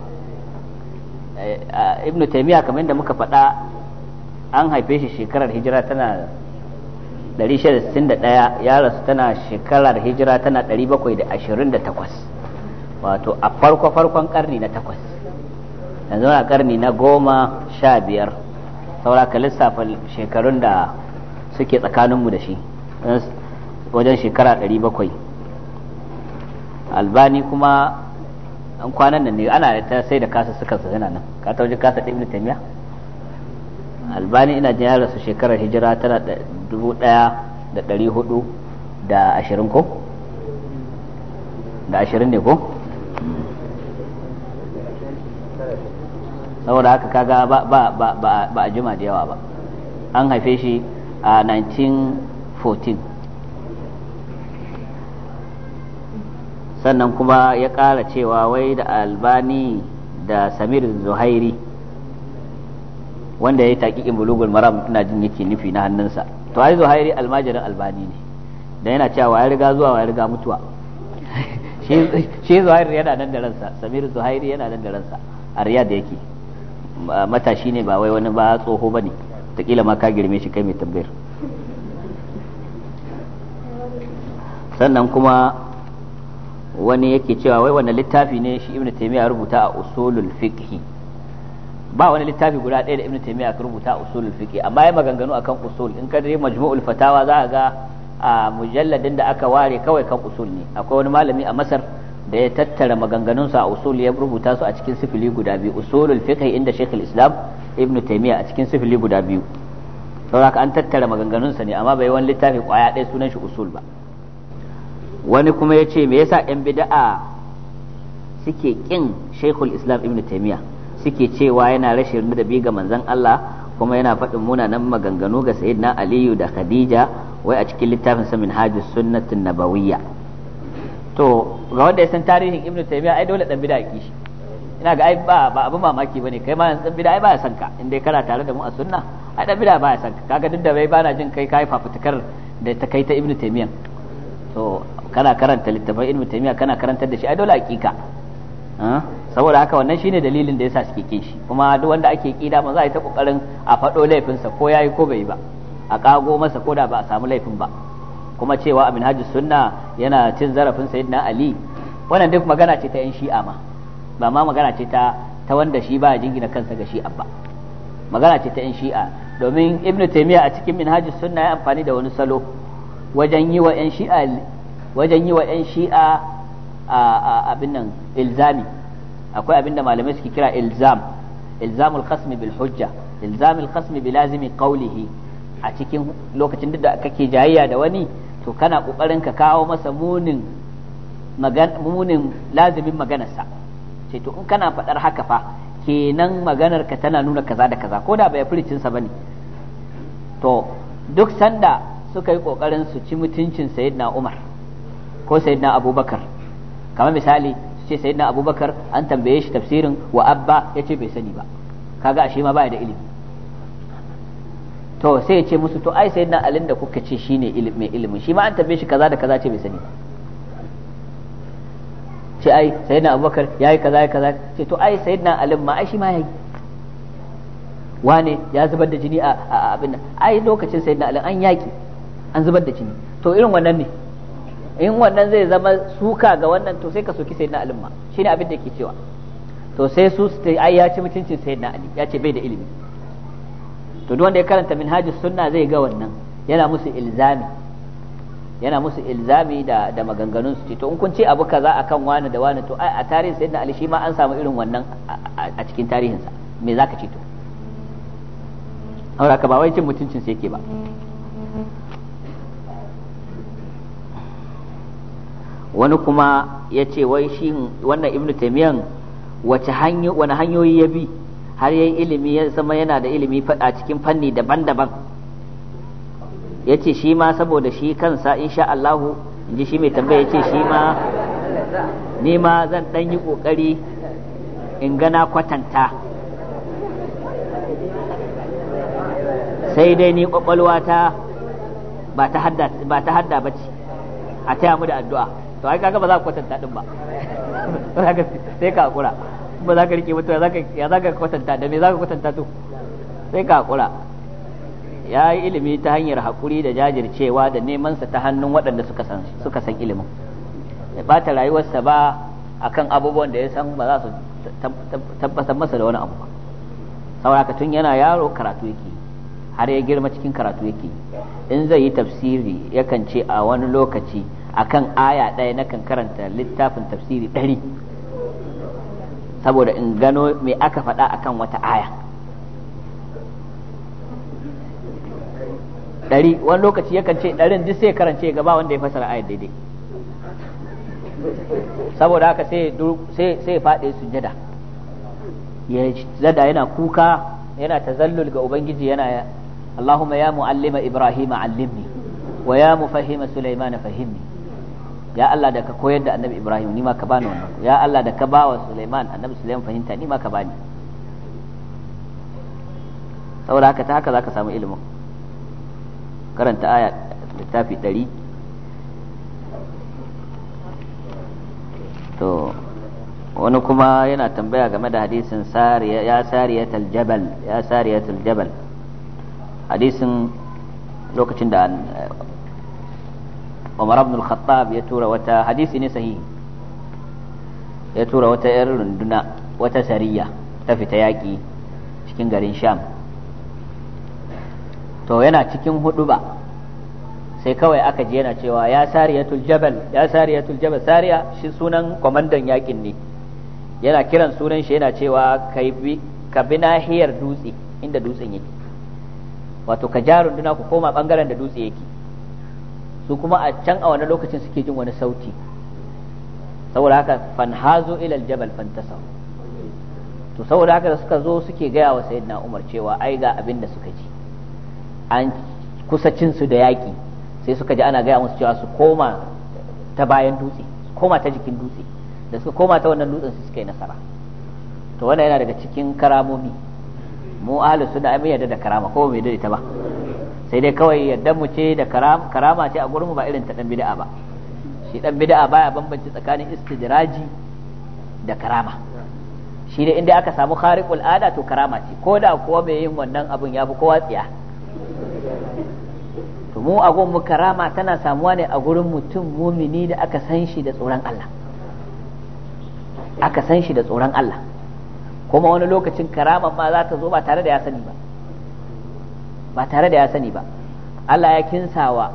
ibnu taymiya kamar yadda muka faɗa an haife shi shekarar hijira tana 661, ya rasu tana shekarar hijira tana 728, wato a farkon karni na 8, yanzu a karni na 15, saura ka lissafa shekarun da suke tsakaninmu da shi wajen shekara 700. albani kuma an kwanan nan ne ana ta sai da kasa suka yana nan, ka ta wajen kasa ta ibn taymiya. albani ina jin ya rasu shekarar hijira tana 1420 ko da 20 ne ko, saboda haka kaga ba a jima da yawa ba. an haife shi a 1914, sannan kuma ya ƙara cewa wai da albani da samir zuhairi wanda ya yi taƙiƙin bulugul maram ina jin yake nufi na hannunsa, to ai zuhairi almajirin albani ne da yana cewa ya riga zuwa ya riga mutuwa. shi zuhairi yana nan da ransa, samir zuhairi yana nan da ransa a riyad yake, matashi ne ba wai wani ba tsoho ba ne, taƙila ma ka girme shi kai mai tambayar. sannan kuma wani yake cewa wai wannan littafi ne shi ibnu taymiya rubuta a usulul fiqh. ba wani littafi guda ɗaya da ibnu taymiya ka rubuta a usulul fiqh, amma ya maganganu akan usul. in ka je majmu'ul fatawa za ka ga a mujalladin da aka ware kawai kan usul ne. akwai wani malami a Masar da ya tattara maganganunsa a usul, ya rubuta su a cikin sifili guda biyu, usulul fiqh inda Sheikhul Islam ibnu taymiya a cikin sifili guda biyu. saboda an tattara maganganunsa ne, amma bai wani littafi kwaya ɗaya sunan shi usul ba. wani kuma ya ce me yasa 'yan bida'a suke kin Sheikhul Islam Ibn Taymiyyah, suke cewa yana rashin ladabi ga manzon Allah kuma yana faɗin munanan maganganu ga Sayyidina Aliyu da Khadija, wai a cikin littafin sa Minhajus Sunnatin Nabawiyya. to ga wanda ya san tarihin Ibn Taymiyyah ai dole dan bida'a kishi, ina ga ai ba abin mamaki bane, kai ma dan bida'a ai ba ya san ka, in dai kana tare da mu a sunna ai dan bida'a ba ya san ka. kaga duk da bai bana jin kai fafutukar da ta kai ta Ibn Taymiyyah, to kana karanta littafin Ibn Taymiyyah kana karantar da shi ai dole hakika. saboda haka wannan shine dalilin da yasa suke kin shi, kuma duk wanda ake kida ma za a yi ta kokarin a faɗo laifinsa ko yayi ko bai ba, a kago masa ko da ba a samu laifin ba. kuma cewa a Minhajus Sunna yana cin zarafin Sayyidina Ali, wannan duk magana ce ta yan shi'a ma, ba ma magana ce ta wanda shi ba jingina kansa ga shi'a ba, magana ce ta yan shi'a. domin Ibn Taymiyyah a cikin Minhajus Sunna ya amfani da wani salo wajen yi wa 'yan shi'a abin nan ilzami. akwai abin da malamai suke kira ilzamul khasmi bil hujja, ilzamul khasmi bi lazimi qawlihi. a cikin lokacin da kake jayayya da wani, to kana kokarin ka kawo masa munin lazimin maganarsa, ce to in kana faɗar haka fa kenan maganar ka tana nuna kaza da kaza, ko da bai furicin sa bane, to duk sanda suka yi kokarin su ci mutuncin sayyidina Umar ko sayyidina Abubakar, kamar misali su ce sayyidina Abubakar an tambaye shi tafsirin wa abba yace bai sani ba, kaga ashe ma baya da ilimi. To sai ya ce musu to ai sayyidina Ali da kuka ce shine mai ilimin, shi ma an tambaye shi kaza da kaza ce bai sani ba. Ce ai sayyidina Abubakar yayi kaza yayi kaza, ce to ai sayyidina Ali ma ai shi ma yayi. Wane ya zubar da jini a abin nan, ai lokacin sayyidina Ali an yaki an zubar da jini. To irin wannan ne, in wannan zai zama suka ga wannan to sai ka soki sayyidina Ali ma, shine abin da yake cewa. To sai su ai ya ci mutuncin sayyidina Ali, ya ce bai da ilimi. To duk wanda ya karanta minhajus sunna zai ga wannan, yana musu ilzami da maganganun su ce to in kun ce abu kaza akan wani da wani to ai a tarihin sayyidina Ali shi ma an samu irin wannan a cikin tarihinsa, me zaka ce to? Aura ka ba wai cin mutuncin sa yake ba. Wani kuma ya ce wai shi wannan Ibn Taymiyyah wani hanyoyi ya bi har yayin ilimi ya zama yana da ilimi a cikin fanni daban-daban. Ya ce shi ma saboda shi kansa insha Allahu, in ji shi mai tambaya, ya ce shi ma ni ma zan ɗan yi ƙoƙari in gana kwatanta, sai dai ni ƙwaƙwalwata ba ta hadda ba ce, a taya mu da addu'a. To ai kaga ba za ka kwatanta din ba sai ka hakura, ba za ka rike mutu ya za ka kwatanta, da me za ka kwatanta to sai ka hakura. Ya yi ilimi ta hanyar haƙuri da jajircewa da neman sa ta hannun waɗanda suka san ilimin, ya bata rayuwarsa ba akan abubuwan da ya san ba za su tabbatar masa da wani abu ba. Saboda tun yana yaro karatu yake, har ya girma cikin karatu yake. In zai yi tafsiri yakan ce a wani lokaci akan aya ɗaya na kan karanta littafin tafsiri 100 saboda in gano me aka faɗa akan wata aya 100. Wani lokaci yakan ce 100 duk sai karance gaba wanda ya fasara ayar daidai, saboda haka sai faɗi sujjada, ya zada yana kuka yana tazallul ga ubangiji, yana Allahumma ya muallima Ibrahim allimni wa ya mufahhima Sulaiman fahimni. Ya Allah da ka koyar da annabi Ibrahim ni ma ka bani wannan, ya Allah da ka bawa Sulaiman annabi Sulaiman fahimta ni ma ka bani. Saboda haka ta haka zaka samu ilimin karanta aya littafi 100. To wani kuma yana tambaya game da hadisin sariyatul jabal, hadisin lokacin da Umar ibn al-Khattab ya tura wata, hadisi ne sahihi, ya tura wata yar runduna, wata sariya ta fita yaki cikin garin Sham. To yana cikin huduba sai kawai aka ji yana cewa ya sariyatul jabal, ya sariyatul jabal. Sariya shi sunan kwamandan yakin ne, yana kiran sunan shi yana cewa ka bi nahiyar dutse inda dutsen yake, wato ka ja runduna ku koma bangaren da dutse yake. Su kuma a can a wani lokacin suke jin wani sauti, saboda haka fanhazu ilal jabal fantasaw. To saboda haka da suka zo suke gaya wa sayyidina Umar cewa ai ga abin da suka ji, an kusa cin su da yaki, sai suka ji ana gaya musu cewa su koma ta bayan dutse, su koma ta jikin dutse. Da suka koma ta wannan dutsen su suka yi nasara. To wannan yana daga cikin karamomi. Mu ahlus sunna ai yadda da karama, ko bai yadda ta ba, sai dai kawai yadda mu ce da karama ce a gurin mu ba irin ta dan bid'a ba. Shi dan bid'a baya bambanci tsakanin istidraji da karama. Shi dai inda aka samu khariqul ada to karama ce, ko da kuwa mai yin wannan abun yafi kowa tsiya. To mu a gun mu karama tana samuwa ne a gurin mutum mumini da aka san shi da tsoron Allah, aka san shi da tsoron Allah. Kuma wani lokacin karama ma za ta zo ba tare da ya sani ba, ba tare da ya sani ba. Allah ya kinsawa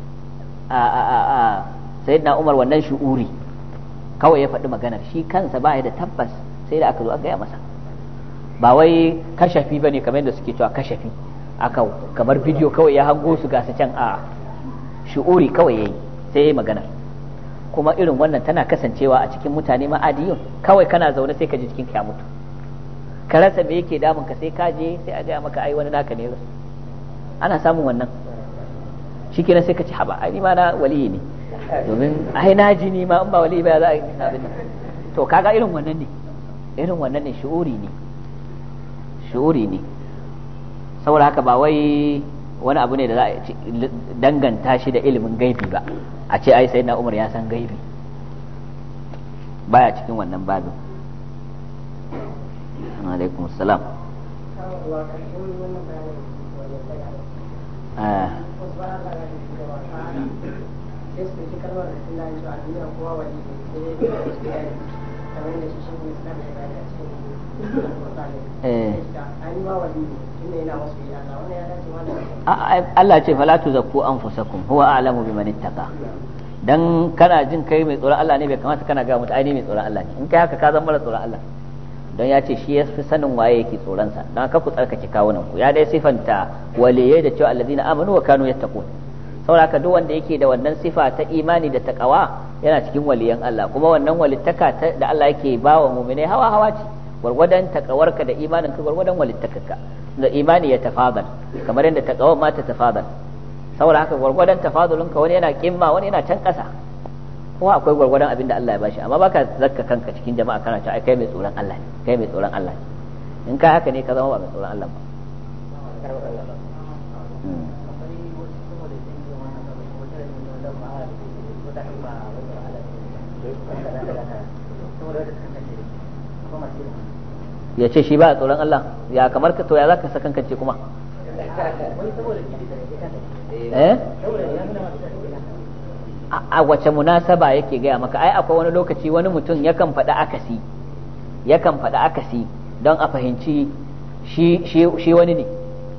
sayyidina Umar wannan shu'uri, kawai ya faɗi maganar, shi kansa ba ya da tabbas, sai da aka zo aka gaya masa. Ba wai kashafi bane kamar yadda suke cewa kashafi, aka kamar bidiyo kawai ya hango su gasa can, a shu'uri kawai yayi sai yayi maganar. Kuma irin wannan tana kasancewa a cikin mutane ma'adiyun, kawai kana zaune sai ka ji jikinka ya mutu, ka rasa me yake damun ka, sai ka je sai a gaya maka ai wani naka ne ana samun wannan shikenan sai ka ci haba ai ma na wali ne domin ai na ji ni ma in ba wali ba za a yi abin nan to kaga irin wannan ne shu'uri ne saboda haka ba wai wani abu ne da za a danganta shi da ilimin gaibi ba a ce ai sayyidina Umar ya san gaibi baya cikin wannan babin. Alaikum assalam. Allah ce fala tuzakku anfusakum huwa a'lamu biman ittaqa. Dan kana jin kai mai tsoron Allah ne bai kamata kana ga mutu ai mai tsoron Allah ne in kai haka ka zama mara tsoron Allah don ya ce shi ya fi sanin waye yake tsoron sa dan ka ku tsarkake kawunan ku ya dai sifanta waliyai da cewa allazina amanu wa kanu yattaqun saboda haka duk wanda yake da wannan sifa ta imani da taqwa yana cikin waliyan Allah kuma wannan walittaka da Allah yake bawa mu'mini hawa ce gwargwadon taqawarka da imanin ka gwargwadon walittakarka da imani ya tafadal kamar yadda taqwa ma ta tafadal saboda haka gwargwadon tafadulunka wani yana kimma wani yana can ƙasa kuma akwai gwargwadon abin da Allah ya bashi amma baka zakka kanka cikin jama'a kana cewa kai mai tsoron Allah ne kai mai tsoron Allah ne in kai haka ne ka zama ba mai tsoron Allah ba ya ce shi ba tsoron Allah ya kamar ka to ya zaka sakankance kuma a wace munasaba yake gaya maka ai akwai wani lokaci wani mutum yakan faɗa akasi don a fahimci shi wani ne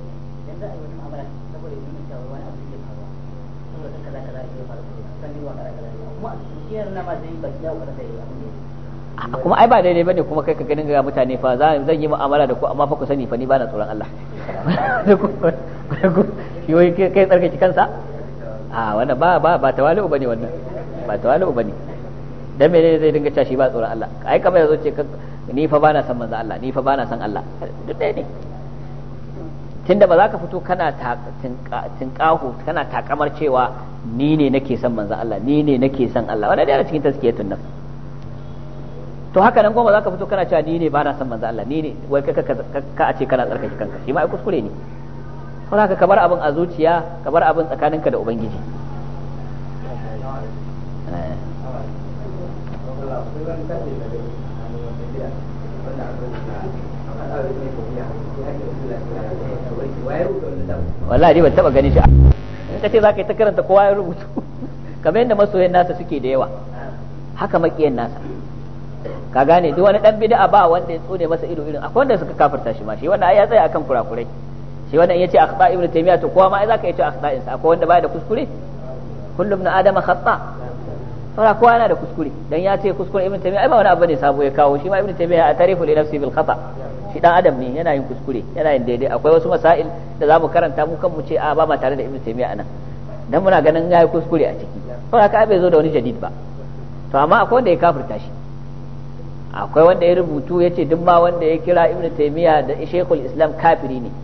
kuma ai ba daidai bane kuma kai ka ganin ga mutane fa zan yi mu'amala da ku amma fa ku sani fa ni bana tsoron Allah shi wai kai tsarkake kansa a wannan ba tawali'u bane wannan ba tawali'u bane dan menene zai dinga cewa shi ba tsoron Allah ai kamar yazo ce ni fa bana san manzo Allah ni fa bana san Allah duk dai ne tunda ba za ka fito kana tinkahu kana takamar cewa ni ne nake san manzo Allah ni ne nake san Allah wannan dai a cikin tazkiyatun nafs to haka nan kuma za ka fito kana cewa ni ne bana san manzo Allah ni ne wai ka a ce kana tsarkake kanka shi ma ai kuskure ne ko haka ka bar abin a zuciya ka bar abin tsakaninka da ubangiji wallahi ban taba gani shi in ka ce za ka yi ta karanta kowa ya rubutu kamar yadda masoyan nasa suke da yawa haka makiyan nasa ka gane duk wani dan bid'a ba wanda ya tsone masa ido irin akwai wanda suka kafirta shi ma shi wannan ai ya tsaya akan kurakurai shi wannan yace akhta ibnu taymiya to kowa ma ai zaka yace akhta insa akwai wanda baya da kuskure kullu ibn adama khata saboda kowa yana da kuskure dan ya ce kuskure ibnu taymiya ai ba wani abu ne sabo ya kawo shi ma ibnu taymiya a tarifu li nafsi bil khata shi dan adam ne yana yin kuskure yana yin daidai akwai wasu masail da zamu karanta mu kan mu ce a ba ma tare da ibnu taymiya anan dan muna ganin yayi kuskure a ciki saboda ka bai zo da wani jadid ba to amma akwai wanda ya kafirta shi akwai wanda ya rubutu ya ce duk ma wanda ya kira ibnu taymiya da shaykhul islam kafiri ne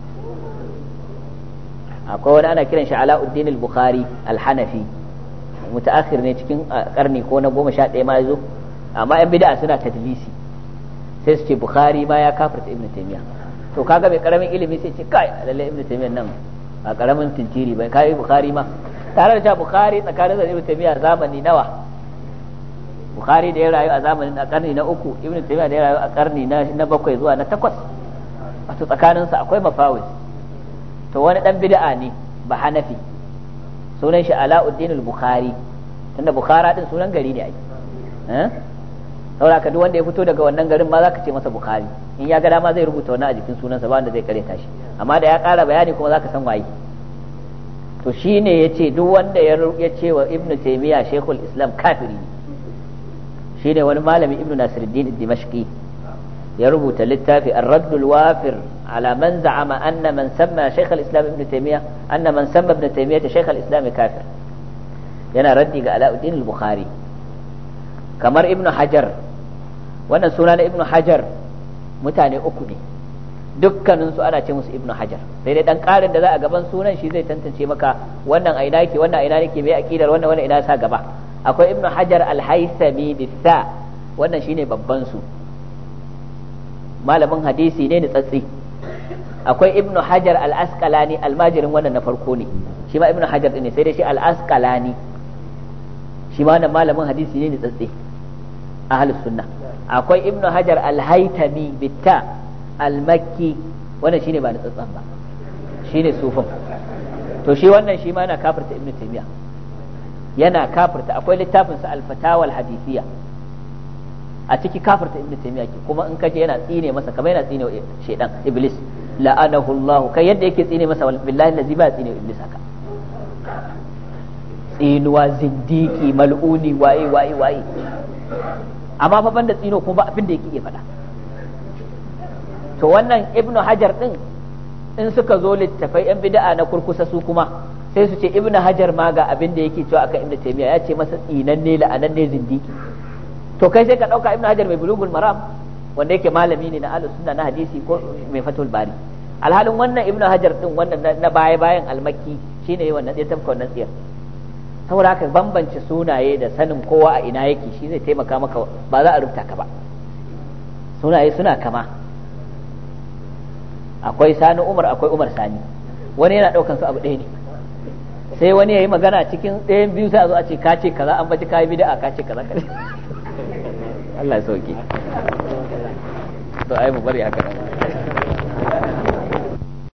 akwai wani ana kiran shi alauddin al-bukhari al-hanafi mutaakhir ne cikin karni ko na 11 ma yazo amma yan bid'a suna tadlisi sai su ce bukhari ma ya kafirta ibnu taymiya to kaga mai karamin ilimi sai ce kai lalle ibnu taymiya nan ba karamin tintiri ba kai bukhari ma tare da bukhari tsakanin da ibnu taymiya zamani nawa bukhari da ya rayu a zamanin a karni na 3 ibnu taymiya da ya rayu a karni na 7 zuwa na 8 wato tsakanin sa akwai mafawis to wani dan bid'a ne ba hanafi sunan shi alauddin al-bukhari tunda bukhara din sunan gari ne ai saboda ka duk wanda ya fito daga wannan garin ma zaka ce masa bukhari in ya ga dama zai rubuta wannan a jikin sunansa ba wanda zai karanta shi amma da ya ƙara bayani kuma zaka san waye to shine yace duk wanda ya ce wa ibnu taymiya shaykhul islam kafiri ne shine wani malami ibnu nasiruddin dimashqi ya rubuta littafi ar-radd al-wafir ala man za'ama anna man samma shaykh al-islam ibnu taymiya anna man samma ibnu taymiya shaykh al-islam kafir yana raddi ga alauddin al-bukhari kamar ibnu hajar wannan suna na ibnu hajar mutane uku ne dukkanin su ana ce musu ibnu hajar, sai dai dan karin da za a gaban sunan shi zai tantance maka wannan a ina yake, wannan a ina yake, mai aqidar wannan ina sa gaba. Akwai ibnu hajar al-haythami bisa, wannan shine babban su, malamin hadisi ne tsatsi. Akwai ibnu hajar al-asqalani, almajirin wannan na farko ne, shi ma ibnu hajar ne, sai dai shi al-asqalani shi ma wannan malamin hadisi ne tsatsi, ahlus sunna. Akwai ibnu hajar al-haytami bitta al-makki, wannan shine ba na tsatsan ba, shine sufin. to shi wannan shi ma yana kafirta ibnu taymiya, yana kafirta. Akwai littafin sa al-fatawa al-hadithiyya, a ciki kafirta ibnu taymiya ke, kuma in kaje yana tsine masa kamar yana tsine shedan iblis, la'anahu Allah, kai yadda yake tsine masa billahi allazi ba tsine iblis haka, tsinuwa zindiki mal'uni waye amma fa banda tsino kuma ba abin da yake iya faɗa. to wannan ibnu hajar din in suka zo littafai yan bid'a na kurkusa su kuma sai su ce ibnu hajar ma ga abin da yake cewa akan ibnu taymiya, ya ce masa tsinanne la'ananne zindiki. to kai sai ka dauka ibnu hajar mai bulugul maram wanda yake malami ne na ahlus sunna na hadisi ko mai fatul bari, alhalin wannan ibnu hajar din wannan na baya bayan al-makki shine wannan ya tafka wannan tsiyar. saboda haka bambance sunaye da sanin kowa a ina yake shi zai taimaka maka, ba za a rubuta ka ba. sunaye suna kama, akwai Sani Umar, akwai Umar Sani, wani yana daukan su abu ɗaya ne, sai wani yayi magana cikin ɗayan biyu sai a zo a ce ka ce kaza, an baji kai bid'a ka ce kaza kaza. Allah ya sauke. to ai mu bari haka.